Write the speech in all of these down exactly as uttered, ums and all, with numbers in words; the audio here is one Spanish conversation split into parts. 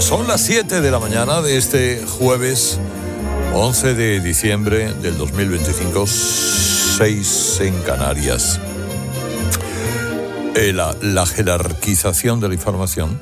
Son las siete de la mañana de este jueves once de diciembre del dos mil veinticinco, seis en Canarias. Eh, la, la jerarquización de la información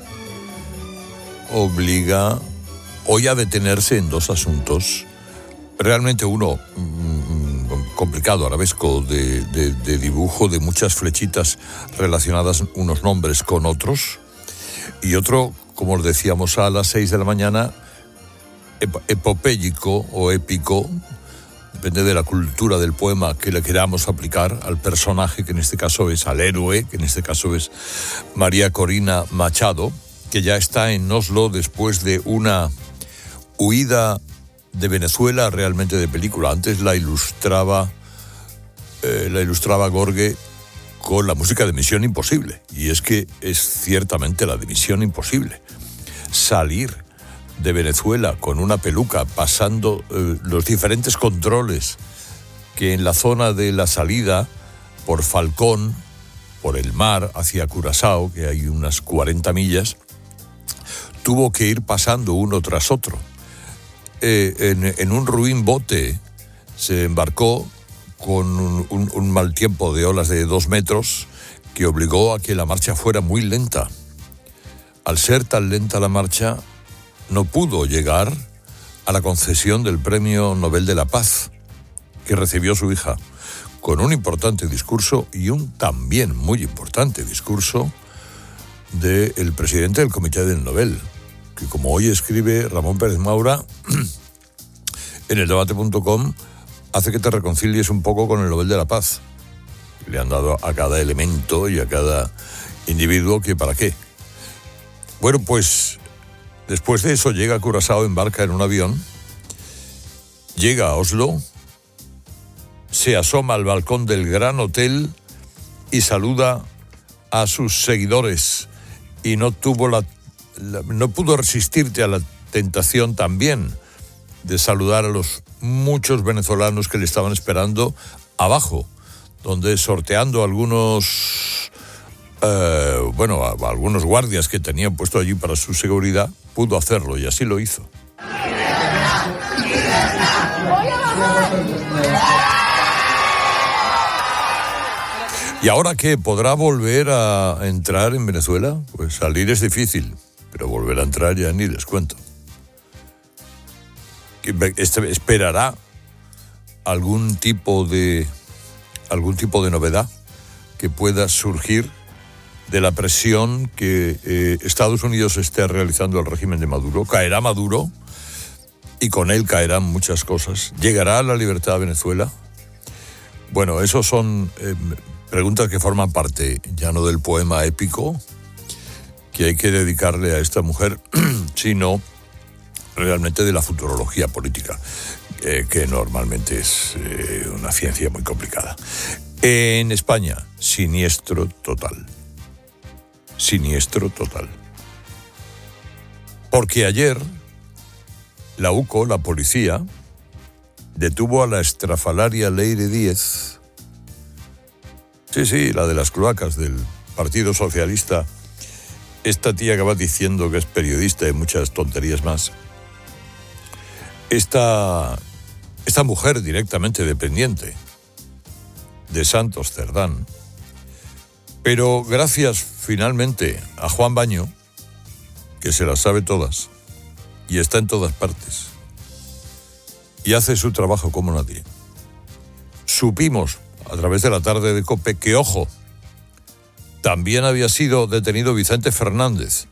obliga hoy a detenerse en dos asuntos. Realmente uno mmm, complicado, arabesco, de, de, de dibujo de muchas flechitas relacionadas unos nombres con otros, y otro, como decíamos a las seis de la mañana, ep- epopéyico o épico, depende de la cultura del poema que le queramos aplicar al personaje, que en este caso es al héroe, que en este caso es María Corina Machado, que ya está en Oslo después de una huida de Venezuela realmente de película. Antes la ilustraba, eh, la ilustraba Gorge con la música de Misión Imposible. Y es que es ciertamente la de Misión Imposible. Salir de Venezuela con una peluca, pasando eh, los diferentes controles que en la zona de la salida por Falcón, por el mar hacia Curazao, que hay unas cuarenta millas, tuvo que ir pasando uno tras otro. Eh, en, en un ruin bote se embarcó con un, un, un mal tiempo de olas de dos metros que obligó a que la marcha fuera muy lenta. Al ser tan lenta la marcha, no pudo llegar a la concesión del Premio Nobel de la Paz que recibió su hija, con un importante discurso y un también muy importante discurso del presidente del Comité del Nobel, que, como hoy escribe Ramón Pérez Maura en el debate punto com, hace que te reconcilies un poco con el Nobel de la Paz. Le han dado a cada elemento y a cada individuo que para qué. Bueno, pues después de eso llega a Curazao, embarca en un avión, llega a Oslo, se asoma al balcón del Gran Hotel y saluda a sus seguidores, y no tuvo la, la no pudo resistirte a la tentación también de saludar a los muchos venezolanos que le estaban esperando abajo, donde, sorteando algunos eh, bueno, a, a algunos guardias que tenían puesto allí para su seguridad, pudo hacerlo, y así lo hizo. ¿Y ahora qué? ¿Podrá volver a entrar en Venezuela? Pues salir es difícil, pero volver a entrar ya ni les cuento. Este esperará algún tipo de algún tipo de novedad que pueda surgir de la presión que eh, Estados Unidos esté realizando al régimen de Maduro. Caerá Maduro y con él caerán muchas cosas. ¿Llegará la libertad a Venezuela? Bueno, esos son eh, preguntas que forman parte ya no del poema épico que hay que dedicarle a esta mujer, sino realmente de la futurología política, eh, que normalmente es eh, una ciencia muy complicada. En España, siniestro total. Siniestro total. Porque ayer la U C O, la policía, detuvo a la estrafalaria Leire Díez, sí, sí, la de las cloacas del Partido Socialista, esta tía que va diciendo que es periodista y muchas tonterías más. Esta, esta mujer directamente dependiente de Santos Cerdán, pero gracias finalmente a Juan Baño, que se las sabe todas y está en todas partes y hace su trabajo como nadie, supimos a través de la tarde de COPE que, ojo, también había sido detenido Vicente Fernández,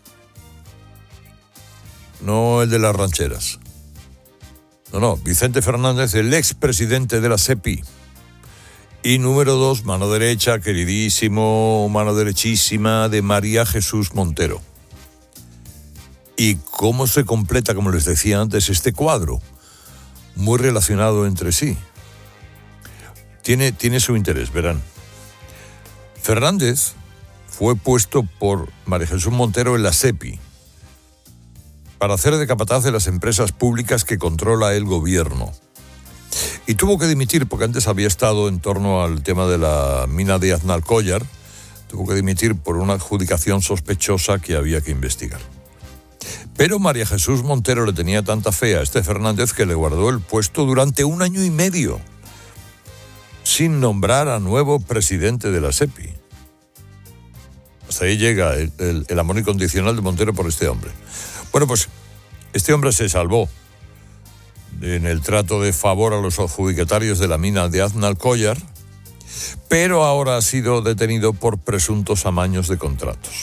no el de las rancheras. No, no, Vicente Fernández, el expresidente de la SEPI. Y número dos, mano derecha, queridísimo, mano derechísima de María Jesús Montero. ¿Y cómo se completa, como les decía antes, este cuadro? Muy relacionado entre sí. Tiene, tiene su interés, verán. Fernández fue puesto por María Jesús Montero en la SEPI para hacer de capataz de las empresas públicas que controla el gobierno. Y tuvo que dimitir porque antes había estado en torno al tema de la mina de Aznalcóllar. Tuvo que dimitir por una adjudicación sospechosa que había que investigar. Pero María Jesús Montero le tenía tanta fe a este Fernández que le guardó el puesto durante un año y medio, sin nombrar a nuevo presidente de la SEPI. Hasta ahí llega el, el, el amor incondicional de Montero por este hombre. Bueno, pues este hombre se salvó en el trato de favor a los adjudicatarios de la mina de Aznalcóllar, pero ahora ha sido detenido por presuntos amaños de contratos.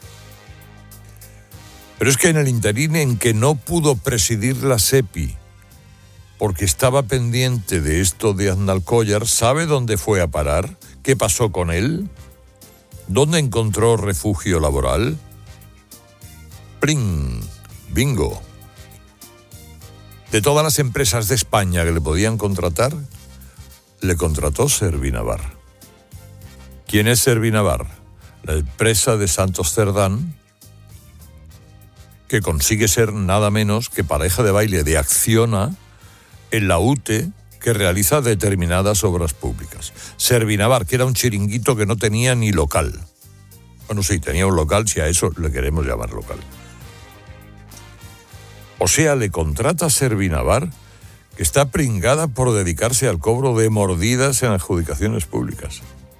Pero es que en el interín en que no pudo presidir la SEPI, porque estaba pendiente de esto de Aznalcóllar, ¿sabe dónde fue a parar? ¿Qué pasó con él? ¿Dónde encontró refugio laboral? ¡Pling! ¡Bingo! De todas las empresas de España que le podían contratar, le contrató Servinavar. ¿Quién es Servinavar? La empresa de Santos Cerdán, que consigue ser nada menos que pareja de baile de Acciona en la U T E, que realiza determinadas obras públicas. Servinavar, que era un chiringuito que no tenía ni local. Bueno, sí, tenía un local, si a eso le queremos llamar local. O sea, le contrata Servinavar, que está pringada por dedicarse al cobro de mordidas en adjudicaciones públicas.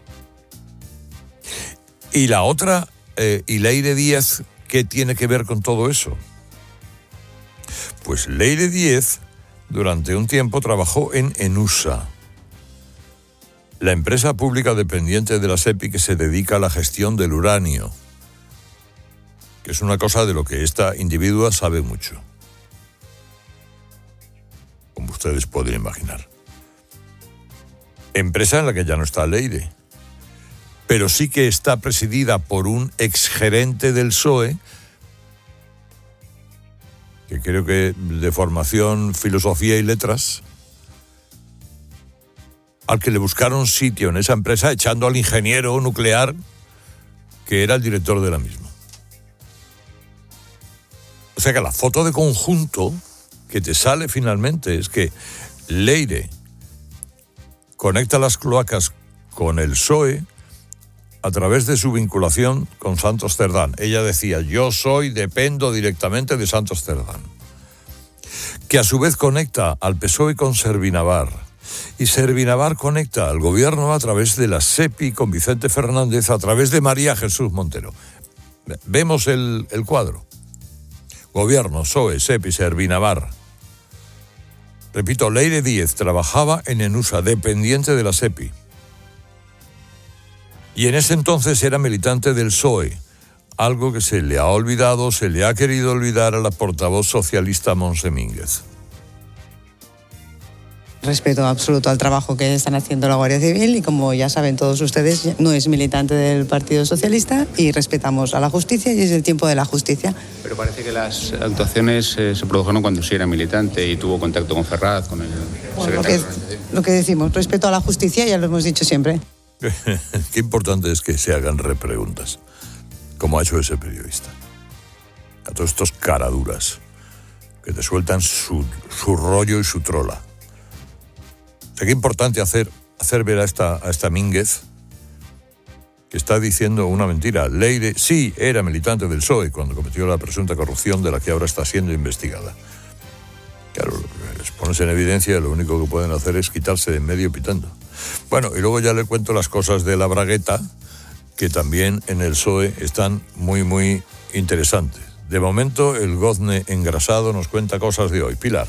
Y la otra, eh, y Leire Díez, ¿qué tiene que ver con todo eso? Pues Leire Díez durante un tiempo trabajó en Enusa, la empresa pública dependiente de la SEPI que se dedica a la gestión del uranio, que es una cosa de lo que esta individua sabe mucho, como ustedes pueden imaginar. Empresa en la que ya no está Leire, pero sí que está presidida por un exgerente del P S O E, que creo que de formación filosofía y letras, al que le buscaron sitio en esa empresa echando al ingeniero nuclear que era el director de la misma. O sea que la foto de conjunto que te sale finalmente es que Leire conecta las cloacas con el P S O E a través de su vinculación con Santos Cerdán. Ella decía, yo soy, dependo directamente de Santos Cerdán. Que a su vez conecta al P S O E con Servinavar. Y Servinavar conecta al gobierno a través de la SEPI con Vicente Fernández, a través de María Jesús Montero. Vemos el, el cuadro. Gobierno, P S O E, SEPI, Servinavar. Repito, Leire Díez trabajaba en Enusa, dependiente de la SEPI. Y en ese entonces era militante del P S O E, algo que se le ha olvidado, se le ha querido olvidar a la portavoz socialista Montse Mínguez. Respeto absoluto al trabajo que están haciendo la Guardia Civil y, como ya saben todos ustedes, no es militante del Partido Socialista y respetamos a la justicia y es el tiempo de la justicia. Pero parece que las actuaciones eh, se produjeron cuando sí era militante y tuvo contacto con Ferraz, con el bueno, secretario. Lo que, lo que decimos, respeto a la justicia, ya lo hemos dicho siempre. Qué importante es que se hagan repreguntas, como ha hecho ese periodista. A todos estos caraduras que te sueltan su, su rollo y su trola. O sea, qué importante hacer, hacer ver a esta, a esta Mínguez que está diciendo una mentira. Leire sí era militante del P S O E cuando cometió la presunta corrupción de la que ahora está siendo investigada. Claro, les pones en evidencia, lo único que pueden hacer es quitarse de en medio pitando. Bueno, y luego ya le cuento las cosas de la bragueta, que también en el P S O E están muy, muy interesantes. De momento, el gozne engrasado nos cuenta cosas de hoy. Pilar.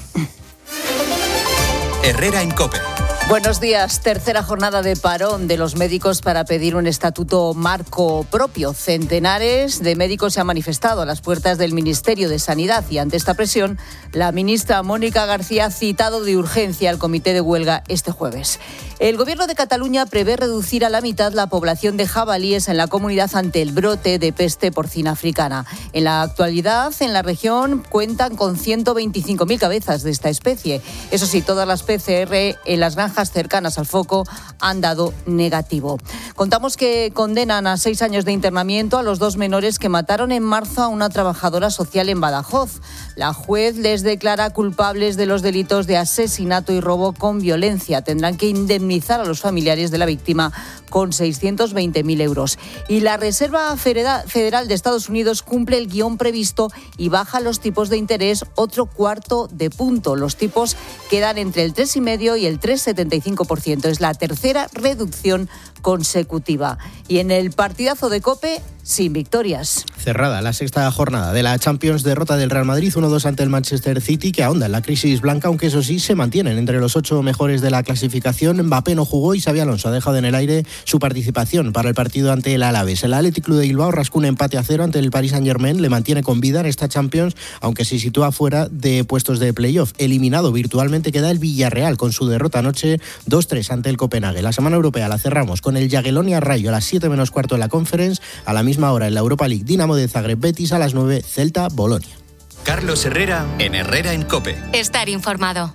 Herrera en COPE. Buenos días. Tercera jornada de parón de los médicos para pedir un estatuto marco propio. Centenares de médicos se han manifestado a las puertas del Ministerio de Sanidad y ante esta presión, la ministra Mónica García ha citado de urgencia al comité de huelga este jueves. El Gobierno de Cataluña prevé reducir a la mitad la población de jabalíes en la comunidad ante el brote de peste porcina africana. En la actualidad, en la región cuentan con ciento veinticinco mil cabezas de esta especie. Eso sí, todas las P C R en las granjas parejas cercanas al foco han dado negativo. Contamos que condenan a seis años de internamiento a los dos menores que mataron en marzo a una trabajadora social en Badajoz. La juez les declara culpables de los delitos de asesinato y robo con violencia. Tendrán que indemnizar a los familiares de la víctima con seiscientos veinte mil euros. Y la Reserva Federal de Estados Unidos cumple el guión previsto y baja los tipos de interés otro cuarto de punto. Los tipos quedan entre el tres coma cinco y el tres coma setenta y cinco por ciento. Es la tercera reducción consecutiva. Y en el partidazo de COPE, sin victorias. Cerrada la sexta jornada de la Champions, derrota del Real Madrid uno dos ante el Manchester City, que ahonda en la crisis blanca, aunque eso sí, se mantienen entre los ocho mejores de la clasificación. Mbappé no jugó y Xabi Alonso ha dejado en el aire su participación para el partido ante el Alavés. El Athletic Club de Bilbao rascó un empate a cero ante el Paris Saint-Germain, le mantiene con vida en esta Champions, aunque se sitúa fuera de puestos de playoff. Eliminado virtualmente queda el Villarreal con su derrota anoche dos tres ante el Copenhague. La semana europea la cerramos con el Jagiellonia Rayo a las siete menos cuarto en la Conference, a la misma hora en la Europa League Dinamo de Zagreb Betis, a las nueve Celta Bolonia. Carlos Herrera en Herrera en COPE. Estar informado.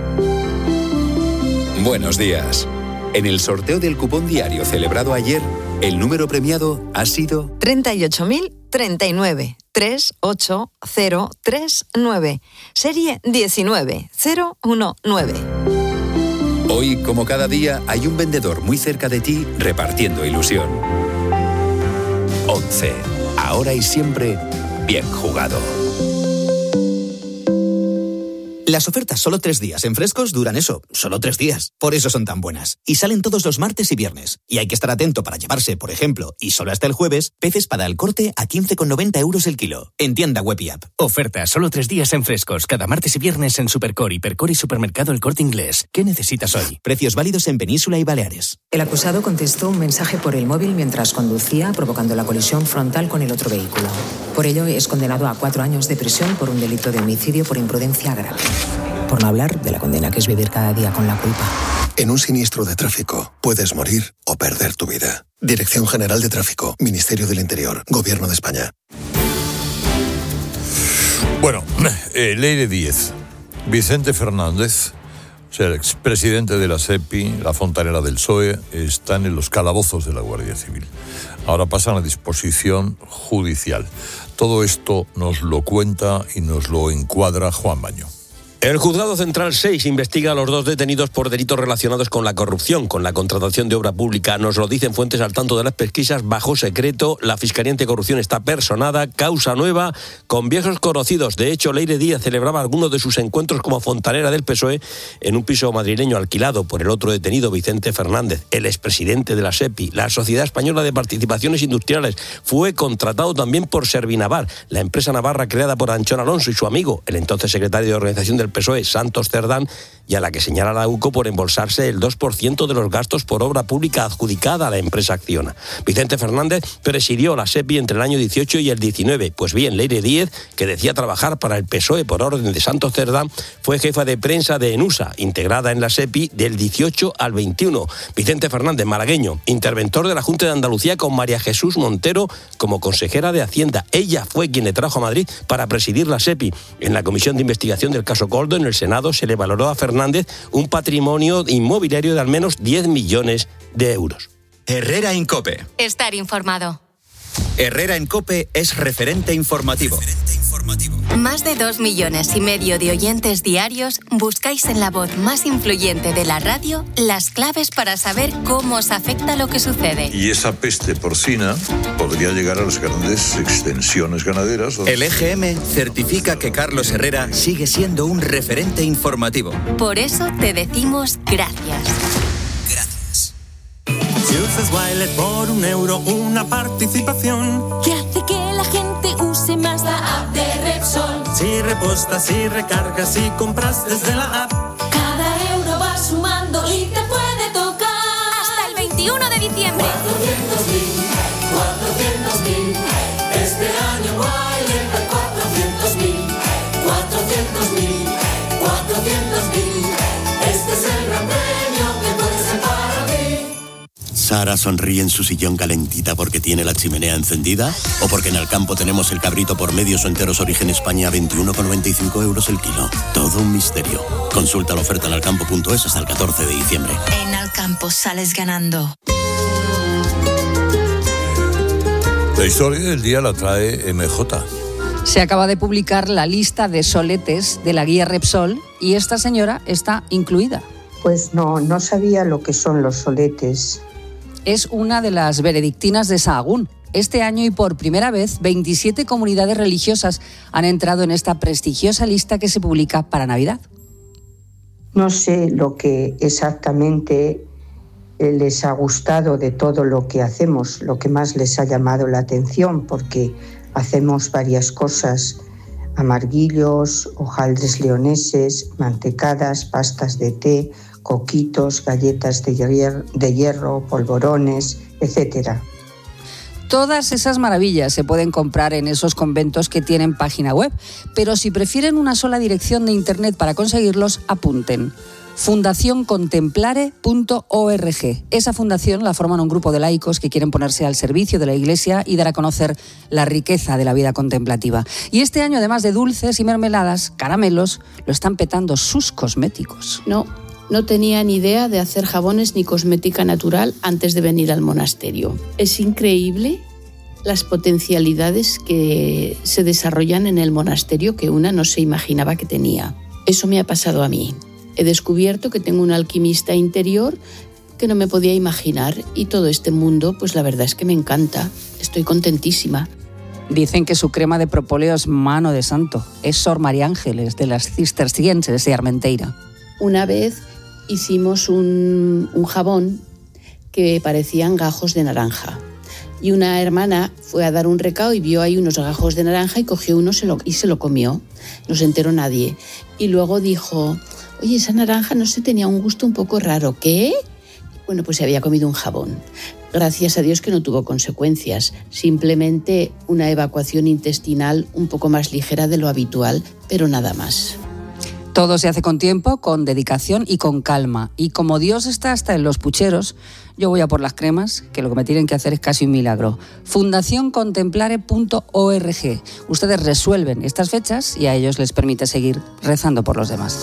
Buenos días. En el sorteo del cupón diario celebrado ayer, el número premiado ha sido treinta y ocho mil treinta y nueve, tres ocho cero tres nueve, serie diecinueve cero diecinueve. Hoy, como cada día, hay un vendedor muy cerca de ti repartiendo ilusión. once. Ahora y siempre, bien jugado. Las ofertas solo tres días en Frescos duran eso, solo tres días. Por eso son tan buenas. Y salen todos los martes y viernes. Y hay que estar atento para llevarse, por ejemplo, y solo hasta el jueves, peces para el corte a quince con noventa euros el kilo. En tienda web y app. Ofertas solo tres días en Frescos. Cada martes y viernes en Supercor, Hipercor y Supermercado El Corte Inglés. ¿Qué necesitas hoy? Precios válidos en Península y Baleares. El acusado contestó un mensaje por el móvil mientras conducía, provocando la colisión frontal con el otro vehículo. Por ello, es condenado a cuatro años de prisión por un delito de homicidio por imprudencia grave. Por no hablar de la condena que es vivir cada día con la culpa. En un siniestro de tráfico puedes morir o perder tu vida. Dirección General de Tráfico, Ministerio del Interior, Gobierno de España. Bueno, eh, Leire Díez, Vicente Fernández, o sea, el expresidente de la SEPI, la fontanera del P S O E, están en los calabozos de la Guardia Civil. Ahora pasan a disposición judicial. Todo esto nos lo cuenta y nos lo encuadra Juan Baño. El Juzgado Central seis investiga a los dos detenidos por delitos relacionados con la corrupción, con la contratación de obra pública. Nos lo dicen fuentes al tanto de las pesquisas bajo secreto. La Fiscalía Anticorrupción está personada, causa nueva, con viejos conocidos. De hecho, Leire Díaz celebraba algunos de sus encuentros como fontanera del P S O E en un piso madrileño alquilado por el otro detenido, Vicente Fernández, el expresidente de la SEPI. La Sociedad Española de Participaciones Industriales fue contratado también por Servinavar, la empresa navarra creada por Anchón Alonso y su amigo, el entonces secretario de Organización del P S O E, Santos Cerdán, y a la que señala la U C O por embolsarse el dos por ciento de los gastos por obra pública adjudicada a la empresa Acciona. Vicente Fernández presidió la SEPI entre el año dieciocho y el diecinueve. Pues bien, Leire Díez, que decía trabajar para el P S O E por orden de Santos Cerdán, fue jefa de prensa de ENUSA, integrada en la SEPI del dieciocho al veintiuno. Vicente Fernández, malagueño, interventor de la Junta de Andalucía con María Jesús Montero como consejera de Hacienda. Ella fue quien le trajo a Madrid para presidir la SEPI. En la comisión de investigación del caso Coldo, en el Senado, se le valoró a Fernández un patrimonio inmobiliario de al menos diez millones de euros. Herrera en COPE. Estar informado. Herrera en COPE es referente informativo. Referente informativo. Más de dos millones y medio de oyentes diarios buscáis en la voz más influyente de la radio las claves para saber cómo os afecta lo que sucede. Y esa peste porcina podría llegar a las grandes extensiones ganaderas. El E G M certifica que Carlos Herrera sigue siendo un referente informativo. Por eso te decimos gracias. Si usas Wilet por un euro, una participación que hace que la gente use más la app de Repsol. Si repostas, si recargas, si compras desde la app, cada euro va sumando y te puede tocar hasta el veintiuno de diciembre. cuatrocientos mil, cuatrocientos mil, este año Wilet hay cuatrocientos mil, cuatrocientos mil, cuatrocientos mil, este es el gran premio que puede ser para ti. Sara sonríe en su sillón calentita porque tiene la chimenea encendida? ¿O porque en el campo tenemos el cabrito por medios o enteros origen España a veintiuno con noventa y cinco euros el kilo? Todo un misterio. Consulta la oferta en alcampo punto es hasta el catorce de diciembre. En Alcampo sales ganando. La historia del día la trae M J. Se acaba de publicar la lista de soletes de la guía Repsol y esta señora está incluida. Pues no, no sabía lo que son los soletes. Es una de las benedictinas de Sahagún. Este año y por primera vez, veintisiete comunidades religiosas han entrado en esta prestigiosa lista que se publica para Navidad. No sé lo que exactamente les ha gustado de todo lo que hacemos, lo que más les ha llamado la atención, porque hacemos varias cosas: amarguillos, hojaldres leoneses, mantecadas, pastas de té, coquitos, galletas de hierro, de hierro, polvorones, etcétera. Todas esas maravillas se pueden comprar en esos conventos que tienen página web, pero si prefieren una sola dirección de internet para conseguirlos, apunten: fundación contemplare punto org. Esa fundación la forman un grupo de laicos que quieren ponerse al servicio de la Iglesia y dar a conocer la riqueza de la vida contemplativa. Y este año, además de dulces y mermeladas, caramelos, lo están petando sus cosméticos. No, no tenía ni idea de hacer jabones ni cosmética natural antes de venir al monasterio. Es increíble las potencialidades que se desarrollan en el monasterio que una no se imaginaba que tenía. Eso me ha pasado a mí. He descubierto que tengo un alquimista interior que no me podía imaginar y todo este mundo, pues la verdad es que me encanta. Estoy contentísima. Dicen que su crema de propóleo es mano de santo. Es Sor María Ángeles, de las Cistercienses de Armenteira. Una vez hicimos un, un jabón que parecían gajos de naranja. Y una hermana fue a dar un recao y vio ahí unos gajos de naranja y cogió uno se lo, y se lo comió. No se enteró nadie. Y luego dijo: oye, esa naranja no sé, tenía un gusto un poco raro. ¿Qué? Bueno, pues se había comido un jabón. Gracias a Dios que no tuvo consecuencias. Simplemente una evacuación intestinal un poco más ligera de lo habitual, pero nada más. Todo se hace con tiempo, con dedicación y con calma. Y como Dios está hasta en los pucheros, yo voy a por las cremas, que lo que me tienen que hacer es casi un milagro. fundación contemplare punto org. Ustedes resuelven estas fechas y a ellos les permite seguir rezando por los demás.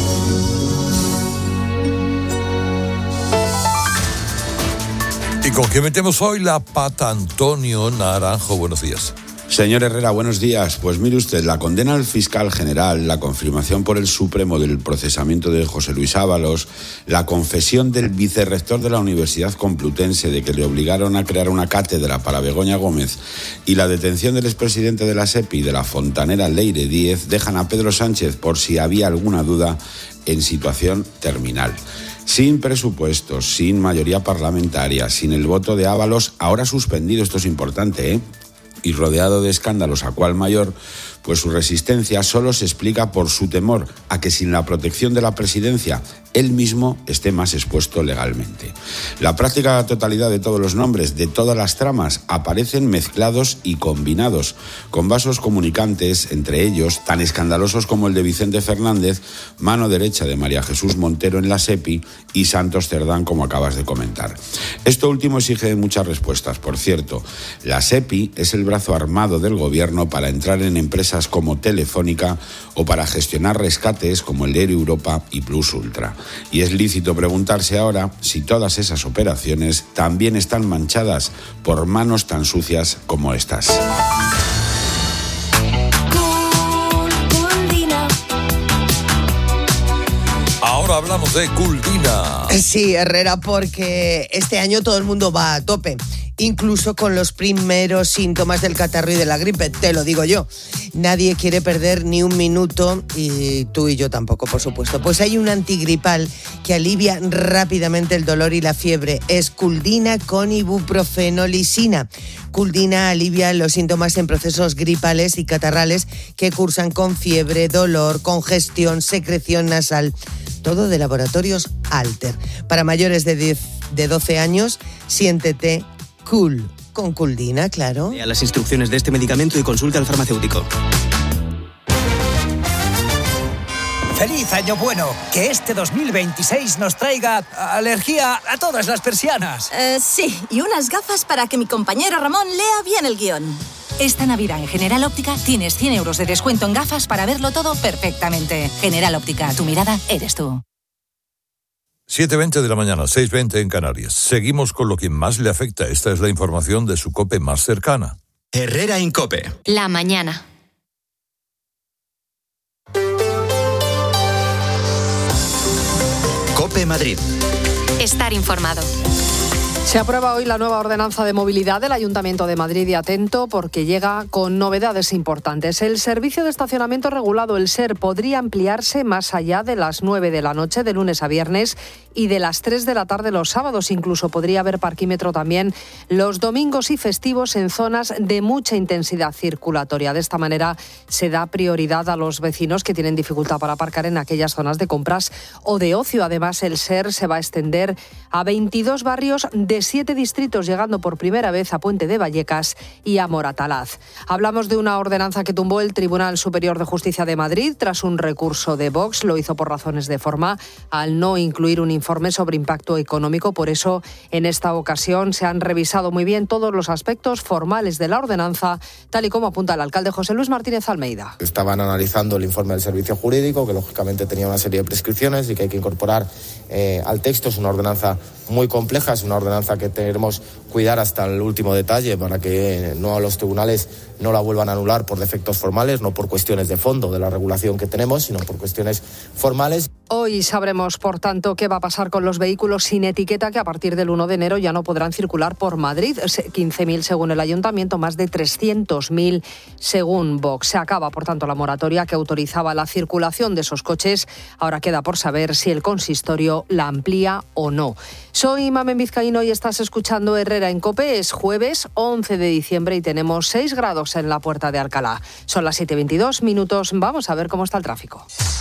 ¿Y con qué metemos hoy la pata? Antonio Naranjo, buenos días. Señor Herrera, buenos días. Pues mire usted, la condena al fiscal general, la confirmación por el Supremo del procesamiento de José Luis Ábalos, la confesión del vicerrector de la Universidad Complutense de que le obligaron a crear una cátedra para Begoña Gómez y la detención del expresidente de la SEPI, de la fontanera Leire Díez, dejan a Pedro Sánchez, por si había alguna duda, en situación terminal. Sin presupuestos, sin mayoría parlamentaria, sin el voto de Ábalos, ahora suspendido, esto es importante, ¿eh? Y rodeado de escándalos a cual mayor, pues su resistencia solo se explica por su temor a que sin la protección de la presidencia él mismo esté más expuesto legalmente. La práctica totalidad de todos los nombres, de todas las tramas, aparecen mezclados y combinados, con vasos comunicantes, entre ellos, tan escandalosos como el de Vicente Fernández, mano derecha de María Jesús Montero en la SEPI, y Santos Cerdán, como acabas de comentar. Esto último exige muchas respuestas, por cierto. La SEPI es el brazo armado del gobierno para entrar en empresas como Telefónica o para gestionar rescates como el de Air Europa y Plus Ultra. Y es lícito preguntarse ahora si todas esas operaciones también están manchadas por manos tan sucias como estas. Ahora hablamos de Culdina. Sí, Herrera, porque este año todo el mundo va a tope. Incluso con los primeros síntomas del catarro y de la gripe, te lo digo yo. Nadie quiere perder ni un minuto, y tú y yo tampoco, por supuesto. Pues hay un antigripal que alivia rápidamente el dolor y la fiebre. Es Culdina con ibuprofeno lisina. Culdina alivia los síntomas en procesos gripales y catarrales que cursan con fiebre, dolor, congestión, secreción nasal. Todo de Laboratorios Alter. Para mayores de, diez, de doce años, siéntete cool. Con Culdina, claro. Lea las instrucciones de este medicamento y consulta al farmacéutico. ¡Feliz año bueno! Que este dos mil veintiséis nos traiga alergia a todas las persianas. Eh, sí, y unas gafas para que mi compañero Ramón lea bien el guión. Esta Navidad en General Óptica tienes cien euros de descuento en gafas para verlo todo perfectamente. General Óptica, tu mirada eres tú. siete veinte de la mañana, seis veinte en Canarias. Seguimos con lo que más le afecta. Esta es la información de su COPE más cercana. Herrera Incope. La mañana. COPE Madrid. Estar informado. Se aprueba hoy la nueva ordenanza de movilidad del Ayuntamiento de Madrid y atento porque llega con novedades importantes. El servicio de estacionamiento regulado, el SER, podría ampliarse más allá de las nueve de la noche de lunes a viernes y de las tres de la tarde los sábados. Incluso podría haber parquímetro también los domingos y festivos en zonas de mucha intensidad circulatoria. De esta manera se da prioridad a los vecinos que tienen dificultad para aparcar en aquellas zonas de compras o de ocio. Además, el SER se va a extender a veintidós barrios de siete distritos, llegando por primera vez a Puente de Vallecas y a Moratalaz. Hablamos de una ordenanza que tumbó el Tribunal Superior de Justicia de Madrid tras un recurso de Vox. Lo hizo por razones de forma, al no incluir un informe sobre impacto económico. Por eso, en esta ocasión se han revisado muy bien todos los aspectos formales de la ordenanza, tal y como apunta el alcalde José Luis Martínez Almeida. Estaban analizando el informe del Servicio Jurídico, que lógicamente tenía una serie de prescripciones y que hay que incorporar eh, al texto. Es una ordenanza muy compleja, es una ordenanza que queremos cuidar hasta el último detalle para que no los tribunales no la vuelvan a anular por defectos formales, no por cuestiones de fondo de la regulación que tenemos, sino por cuestiones formales. Hoy sabremos, por tanto, qué va a pasar con los vehículos sin etiqueta que a partir del uno de enero ya no podrán circular por Madrid. quince mil según el Ayuntamiento, más de trescientos mil según Vox. Se acaba, por tanto, la moratoria que autorizaba la circulación de esos coches. Ahora queda por saber si el consistorio la amplía o no. Soy Mamen Vizcaíno y estás escuchando Herrera en COPE. Es jueves once de diciembre y tenemos seis grados en la Puerta de Alcalá. Son las siete veintidós minutos. Vamos a ver cómo está el tráfico.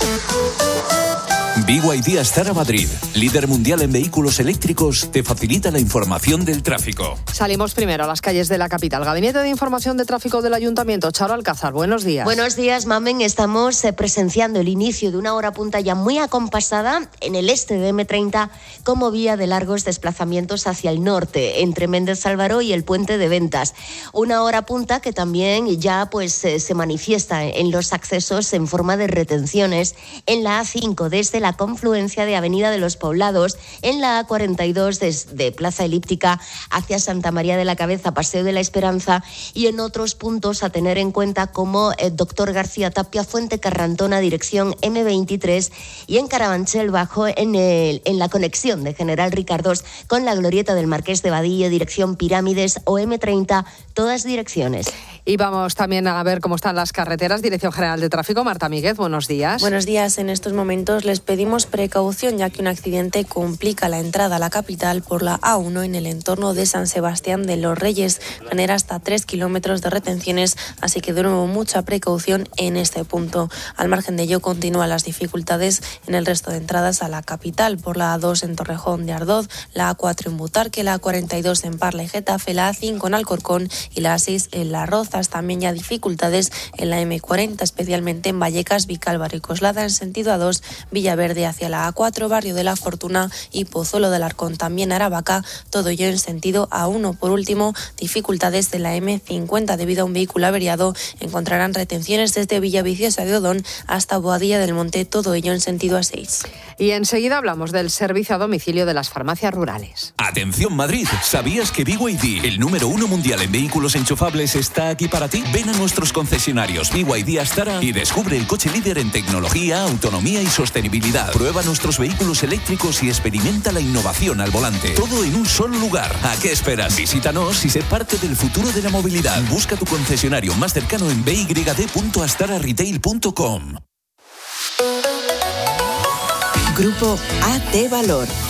B Y D Astara Madrid, líder mundial en vehículos eléctricos, te facilita la información del tráfico. Salimos primero a las calles de la capital. Gabinete de Información de Tráfico del Ayuntamiento. Charo Alcázar, buenos días. Buenos días, Mamen. Estamos eh, presenciando el inicio de una hora punta ya muy acompasada en el este de eme treinta como vía de largos desplazamientos hacia el norte, entre Méndez Álvaro y el Puente de Ventas. Una hora punta que también ya pues eh, se manifiesta en los accesos en forma de retenciones en la A cinco desde la confluencia de Avenida de los Poblados, en la A cuarenta y dos desde Plaza Elíptica hacia Santa María de la Cabeza, Paseo de la Esperanza, y en otros puntos a tener en cuenta como el Doctor García Tapia, Fuente Carrantona, dirección eme veintitrés, y en Carabanchel Bajo, en, el, en la conexión de General Ricardós con la Glorieta del Marqués de Vadillo, dirección Pirámides, o eme treinta, todas direcciones. Y vamos también a ver cómo están las carreteras. Dirección General de Tráfico, Marta Míguez, buenos días. Buenos días. En estos momentos les pedimos precaución, ya que un accidente complica la entrada a la capital por la A uno en el entorno de San Sebastián de los Reyes. Genera hasta tres kilómetros de retenciones, así que de nuevo mucha precaución en este punto. Al margen de ello, continúan las dificultades en el resto de entradas a la capital, por la A dos en Torrejón de Ardoz, la A cuatro en Butarque, la A cuarenta y dos en Parla y Getafe, la A cinco en Alcorcón y la A seis en Las Rozas. También ya dificultades en la eme cuarenta, especialmente en Vallecas, Vicálvaro y Coslada en sentido A dos, Villaverde hacia la A cuatro, Barrio de la Fortuna y Pozuelo del Arcón, también Aravaca, todo ello en sentido A uno. Por último, dificultades de la eme cincuenta debido a un vehículo averiado. Encontrarán retenciones desde Villaviciosa de Odón hasta Boadilla del Monte, todo ello en sentido A seis. Y enseguida hablamos del servicio a domicilio de las farmacias rurales. Atención Madrid, ¿sabías que B Y D, el número uno mundial en vehículos enchufables, está aquí para ti? Ven a nuestros concesionarios B Y D Astara y descubre el coche líder en tecnología, autonomía y sostenibilidad. Prueba nuestros vehículos eléctricos y experimenta la innovación al volante. Todo en un solo lugar. ¿A qué esperas? Visítanos y sé parte del futuro de la movilidad. Busca tu concesionario más cercano en b y d punto astara retail punto com. Grupo A T Valor.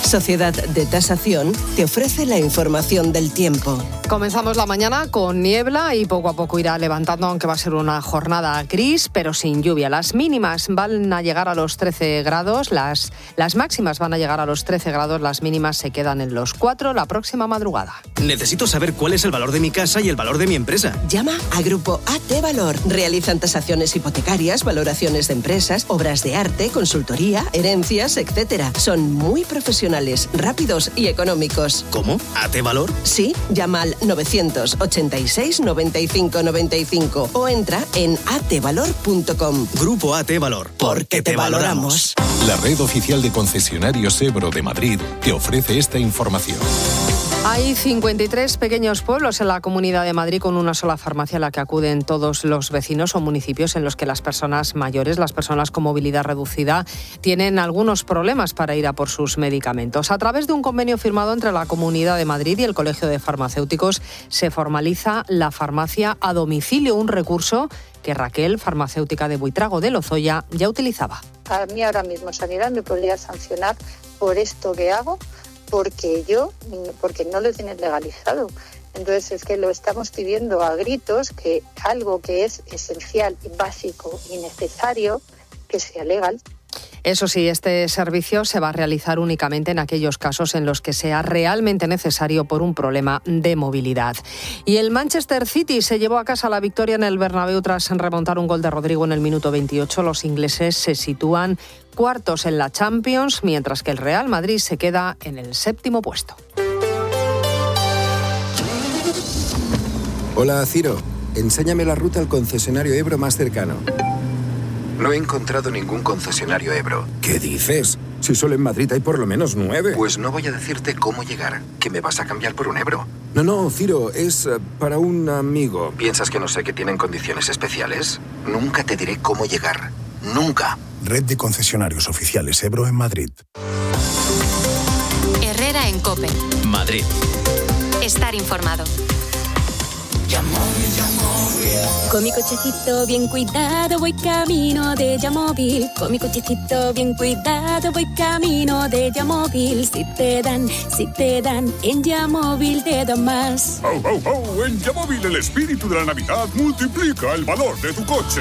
Sociedad de Tasación te ofrece la información del tiempo. Comenzamos la mañana con niebla y poco a poco irá levantando, aunque va a ser una jornada gris, pero sin lluvia. Las mínimas van a llegar a los trece grados, las, las máximas van a llegar a los trece grados, las mínimas se quedan en los cuatro la próxima madrugada. Necesito saber cuál es el valor de mi casa y el valor de mi empresa. Llama a Grupo A T Valor. Realizan tasaciones hipotecarias, valoraciones de empresas, obras de arte, consultoría, herencias, etcétera. Son muy profesionales, rápidos y económicos. ¿Cómo? ¿A T Valor? Sí, llama al novecientos ochenta y seis noventa y cinco noventa y cinco o entra en a t valor punto com. Grupo A T Valor. Porque te valoramos. La red oficial de concesionarios Ebro de Madrid te ofrece esta información. Hay cincuenta y tres pequeños pueblos en la Comunidad de Madrid con una sola farmacia a la que acuden todos los vecinos o municipios en los que las personas mayores, las personas con movilidad reducida, tienen algunos problemas para ir a por sus medicamentos. A través de un convenio firmado entre la Comunidad de Madrid y el Colegio de Farmacéuticos se formaliza la farmacia a domicilio, un recurso que Raquel, farmacéutica de Buitrago de Lozoya, ya utilizaba. A mí ahora mismo Sanidad me podría sancionar por esto que hago, porque yo, porque no lo tienen legalizado. Entonces es que lo estamos pidiendo a gritos, que algo que es esencial, básico y necesario, que sea legal. Eso sí, este servicio se va a realizar únicamente en aquellos casos en los que sea realmente necesario por un problema de movilidad. Y el Manchester City se llevó a casa la victoria en el Bernabéu tras remontar un gol de Rodrigo en el minuto veintiocho. Los ingleses se sitúan cuartos en la Champions, mientras que el Real Madrid se queda en el séptimo puesto. Hola, Ciro. Enséñame la ruta al concesionario Ebro más cercano. No he encontrado ningún concesionario Ebro. ¿Qué dices? Si solo en Madrid hay por lo menos nueve. Pues no voy a decirte cómo llegar, que me vas a cambiar por un Ebro. No, no, Ciro, es uh, para un amigo. ¿Piensas que no sé que tienen condiciones especiales? Nunca te diré cómo llegar. Nunca. Red de concesionarios oficiales Ebro en Madrid. Herrera en COPE. Madrid. Estar informado. Con mi cochecito bien cuidado voy camino de Yamóvil. Con mi cochecito bien cuidado voy camino de Yamóvil. Si te dan, si te dan, en Yamóvil te dan más. ¡Oh, oh, oh! En Yamóvil el espíritu de la Navidad multiplica el valor de tu coche.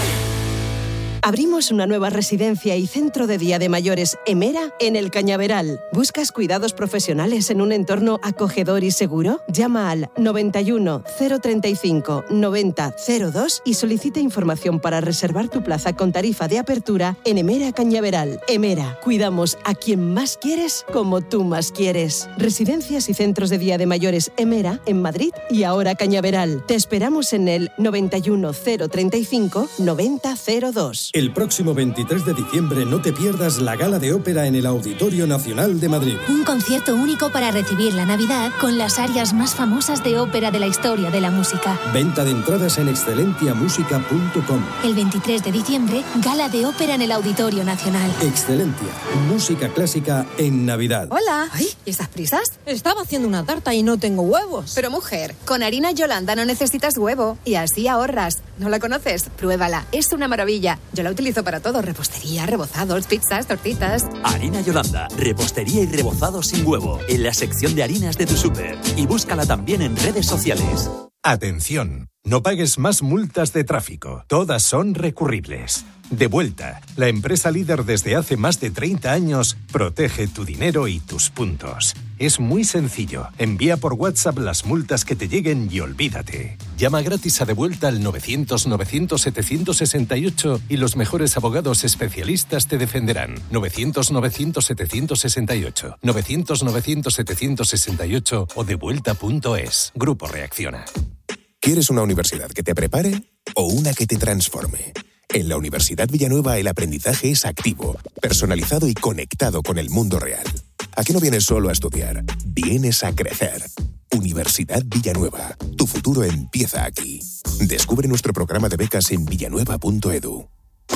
Abrimos una nueva residencia y centro de día de mayores Emera en el Cañaveral. ¿Buscas cuidados profesionales en un entorno acogedor y seguro? Llama al noventa y uno, cero treinta y cinco, noventa, cero dos y solicita información para reservar tu plaza con tarifa de apertura en Emera Cañaveral. Emera, cuidamos a quien más quieres como tú más quieres. Residencias y centros de día de mayores Emera en Madrid y ahora Cañaveral. Te esperamos en el noventa y uno, cero treinta y cinco, noventa, cero dos. El próximo veintitrés de diciembre no te pierdas la Gala de Ópera en el Auditorio Nacional de Madrid. Un concierto único para recibir la Navidad con las arias más famosas de ópera de la historia de la música. Venta de entradas en excelentia música punto com. El veintitrés de diciembre, Gala de Ópera en el Auditorio Nacional. Excelentia, música clásica en Navidad. Hola. Ay, ¿y estas prisas? Estaba haciendo una tarta y no tengo huevos. Pero mujer, con harina Yolanda no necesitas huevo y así ahorras. ¿No la conoces? Pruébala, es una maravilla. Yo la utilizo para todo, repostería, rebozados, pizzas, tortitas. Harina Yolanda, repostería y rebozados sin huevo, en la sección de harinas de tu súper. Y búscala también en redes sociales. Atención, no pagues más multas de tráfico, todas son recurribles. Devuelta, la empresa líder desde hace más de treinta años, protege tu dinero y tus puntos. Es muy sencillo, envía por WhatsApp las multas que te lleguen y olvídate. Llama gratis a Devuelta al novecientos, novecientos, setecientos sesenta y ocho y los mejores abogados especialistas te defenderán. novecientos, novecientos, setecientos sesenta y ocho, novecientos, novecientos, setecientos sesenta y ocho o devuelta punto es. Grupo Reacciona. ¿Quieres una universidad que te prepare o una que te transforme? En la Universidad Villanueva el aprendizaje es activo, personalizado y conectado con el mundo real. Aquí no vienes solo a estudiar, vienes a crecer. Universidad Villanueva, tu futuro empieza aquí. Descubre nuestro programa de becas en villanueva punto edu.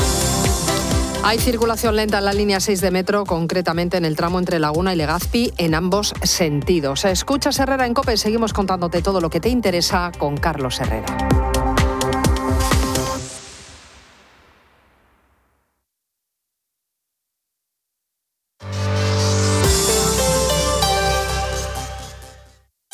Hay circulación lenta en la línea seis de metro, concretamente en el tramo entre Laguna y Legazpi, en ambos sentidos. Escuchas Herrera en COPE, seguimos contándote todo lo que te interesa con Carlos Herrera.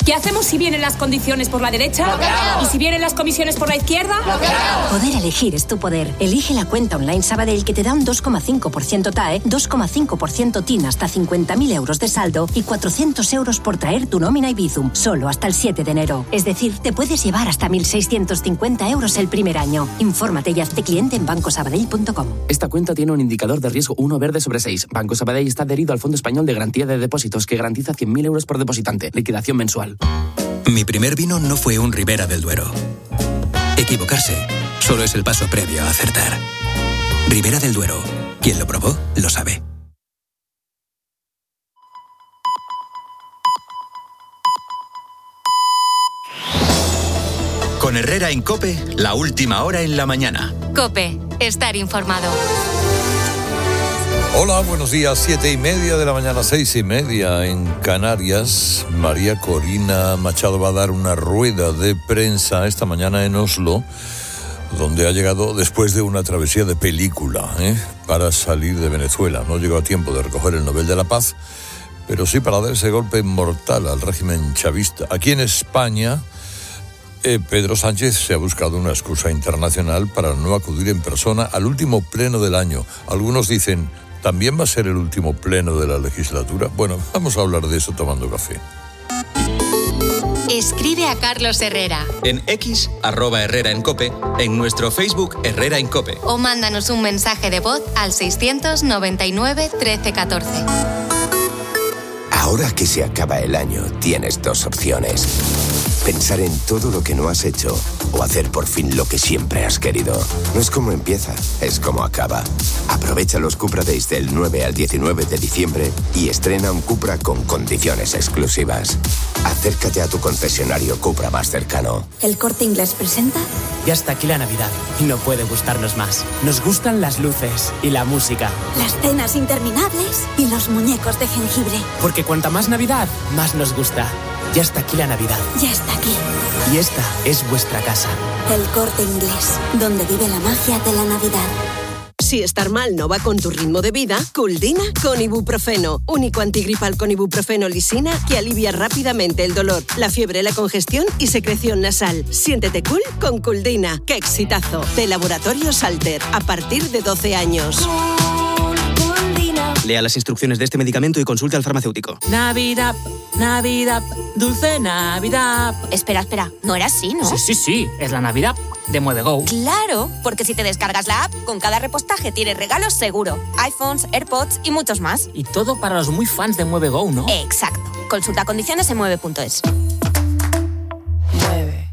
¿Qué hacemos si vienen las condiciones por la derecha? ¡Bloqueado! ¿Y si vienen las comisiones por la izquierda? ¡Bloqueado! Poder elegir es tu poder. Elige la cuenta online Sabadell que te da un dos coma cinco por ciento T A E, dos coma cinco por ciento T I N hasta cincuenta mil euros de saldo y cuatrocientos euros por traer tu nómina y Bizum, solo hasta el siete de enero. Es decir, te puedes llevar hasta mil seiscientos cincuenta euros el primer año. Infórmate y hazte cliente en banco sabadell punto com. Esta cuenta tiene un indicador de riesgo uno verde sobre seis. Banco Sabadell está adherido al Fondo Español de Garantía de Depósitos que garantiza cien mil euros por depositante. Liquidación mensual. Mi primer vino no fue un Ribera del Duero. Equivocarse solo es el paso previo a acertar. Ribera del Duero. Quien lo probó, lo sabe. Con Herrera en COPE, la última hora en la mañana. COPE, estar informado. Hola, buenos días, siete y media de la mañana, seis y media en Canarias. María Corina Machado va a dar una rueda de prensa esta mañana en Oslo, donde ha llegado después de una travesía de película, ¿eh? para salir de Venezuela. No llegó a tiempo de recoger el Nobel de la Paz, pero sí para dar ese golpe mortal al régimen chavista. Aquí en España, eh, Pedro Sánchez se ha buscado una excusa internacional para no acudir en persona al último pleno del año. Algunos dicen, ¿también va a ser el último pleno de la legislatura? Bueno, vamos a hablar de eso tomando café. Escribe a Carlos Herrera. En X, arroba Herrera en COPE, en nuestro Facebook Herrera en COPE. O mándanos un mensaje de voz al seiscientos noventa y nueve trece catorce. Ahora que se acaba el año, tienes dos opciones. Pensar en todo lo que no has hecho o hacer por fin lo que siempre has querido. No es como empieza, es como acaba. Aprovecha los Cupra Days del nueve al diecinueve de diciembre y estrena un Cupra con condiciones exclusivas. Acércate a tu concesionario Cupra más cercano. ¿El Corte Inglés presenta? Ya está aquí la Navidad y no puede gustarnos más. Nos gustan las luces y la música. Las cenas interminables y los muñecos de jengibre. Porque cuanta más Navidad, más nos gusta. Ya está aquí la Navidad. Ya está aquí. Y esta es vuestra casa. El Corte Inglés, donde vive la magia de la Navidad. Si estar mal no va con tu ritmo de vida, Culdina con ibuprofeno. Único antigripal con ibuprofeno lisina que alivia rápidamente el dolor, la fiebre, la congestión y secreción nasal. Siéntete cool con Culdina. ¡Qué exitazo! De Laboratorio Salter, a partir de doce años. Lea las instrucciones de este medicamento y consulte al farmacéutico. Navidad, Navidad, dulce Navidad. Espera, espera, no era así, ¿no? Sí, sí, sí, es la Navidad de MueveGo. Claro, porque si te descargas la app, con cada repostaje tienes regalos seguro. iPhones, AirPods y muchos más. Y todo para los muy fans de MueveGo, ¿no? Exacto. Consulta condiciones en mueve punto es. Mueve.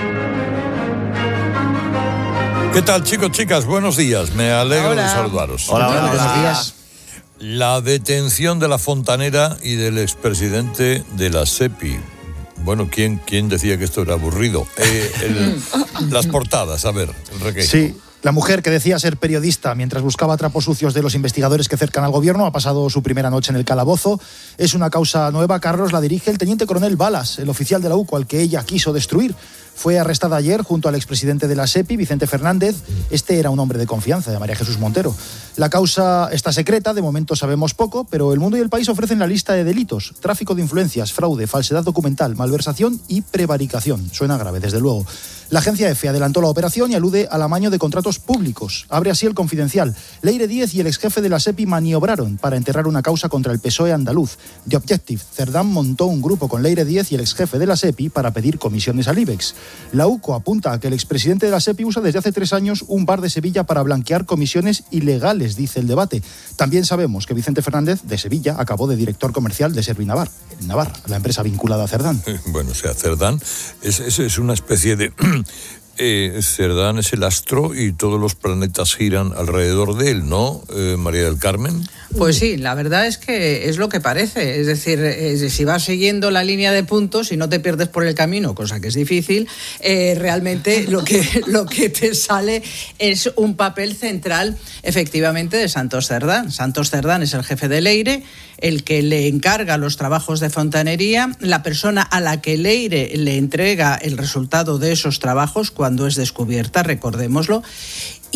¿Qué tal, chicos, chicas? Buenos días. Me alegro hola. de saludaros. Hola, hola, buenos días. La detención de la fontanera y del expresidente de la SEPI. Bueno, ¿quién, quién decía que esto era aburrido? Eh, el, las portadas, a ver, Enrique. Sí. La mujer que decía ser periodista mientras buscaba trapos sucios de los investigadores que cercan al gobierno ha pasado su primera noche en el calabozo. Es una causa nueva, Carlos, la dirige el teniente coronel Balas, el oficial de la U C O al que ella quiso destruir. Fue arrestada ayer junto al expresidente de la SEPI, Vicente Fernández. Este era un hombre de confianza de María Jesús Montero. La causa está secreta, de momento sabemos poco, pero El Mundo y El País ofrecen la lista de delitos: tráfico de influencias, fraude, falsedad documental, malversación y prevaricación. Suena grave, desde luego. La agencia EFE adelantó la operación y alude al amaño de contratos públicos. Abre así El Confidencial. Leire Díez y el exjefe de la SEPI maniobraron para enterrar una causa contra el P S O E andaluz. The Objective. Cerdán montó un grupo con Leire Díez y el exjefe de la SEPI para pedir comisiones al IBEX. La U C O apunta a que el expresidente de la SEPI usa desde hace tres años un bar de Sevilla para blanquear comisiones ilegales, dice El Debate. También sabemos que Vicente Fernández, de Sevilla, acabó de director comercial de Servinavar, en Navarra, la empresa vinculada a Cerdán. Bueno, o sea, Cerdán es, es, es una especie de... Eh, Cerdán es el astro y todos los planetas giran alrededor de él, ¿no, eh, María del Carmen? Pues sí, la verdad es que es lo que parece. Es decir, eh, si vas siguiendo la línea de puntos y no te pierdes por el camino, cosa que es difícil, eh, realmente lo que, lo que te sale es un papel central, efectivamente, de Santos Cerdán. Santos Cerdán es el jefe de Leire, el que le encarga los trabajos de fontanería, la persona a la que Leire le entrega el resultado de esos trabajos cuando es descubierta, recordémoslo.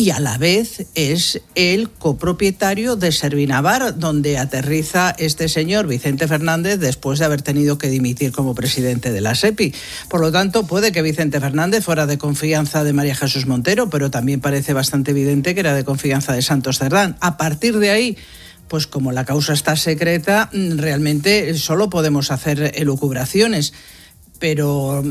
y a la vez es el copropietario de Servinavar, donde aterriza este señor Vicente Fernández después de haber tenido que dimitir como presidente de la SEPI. Por lo tanto, puede que Vicente Fernández fuera de confianza de María Jesús Montero, pero también parece bastante evidente que era de confianza de Santos Cerdán. A partir de ahí, pues como la causa está secreta, realmente solo podemos hacer elucubraciones. Pero,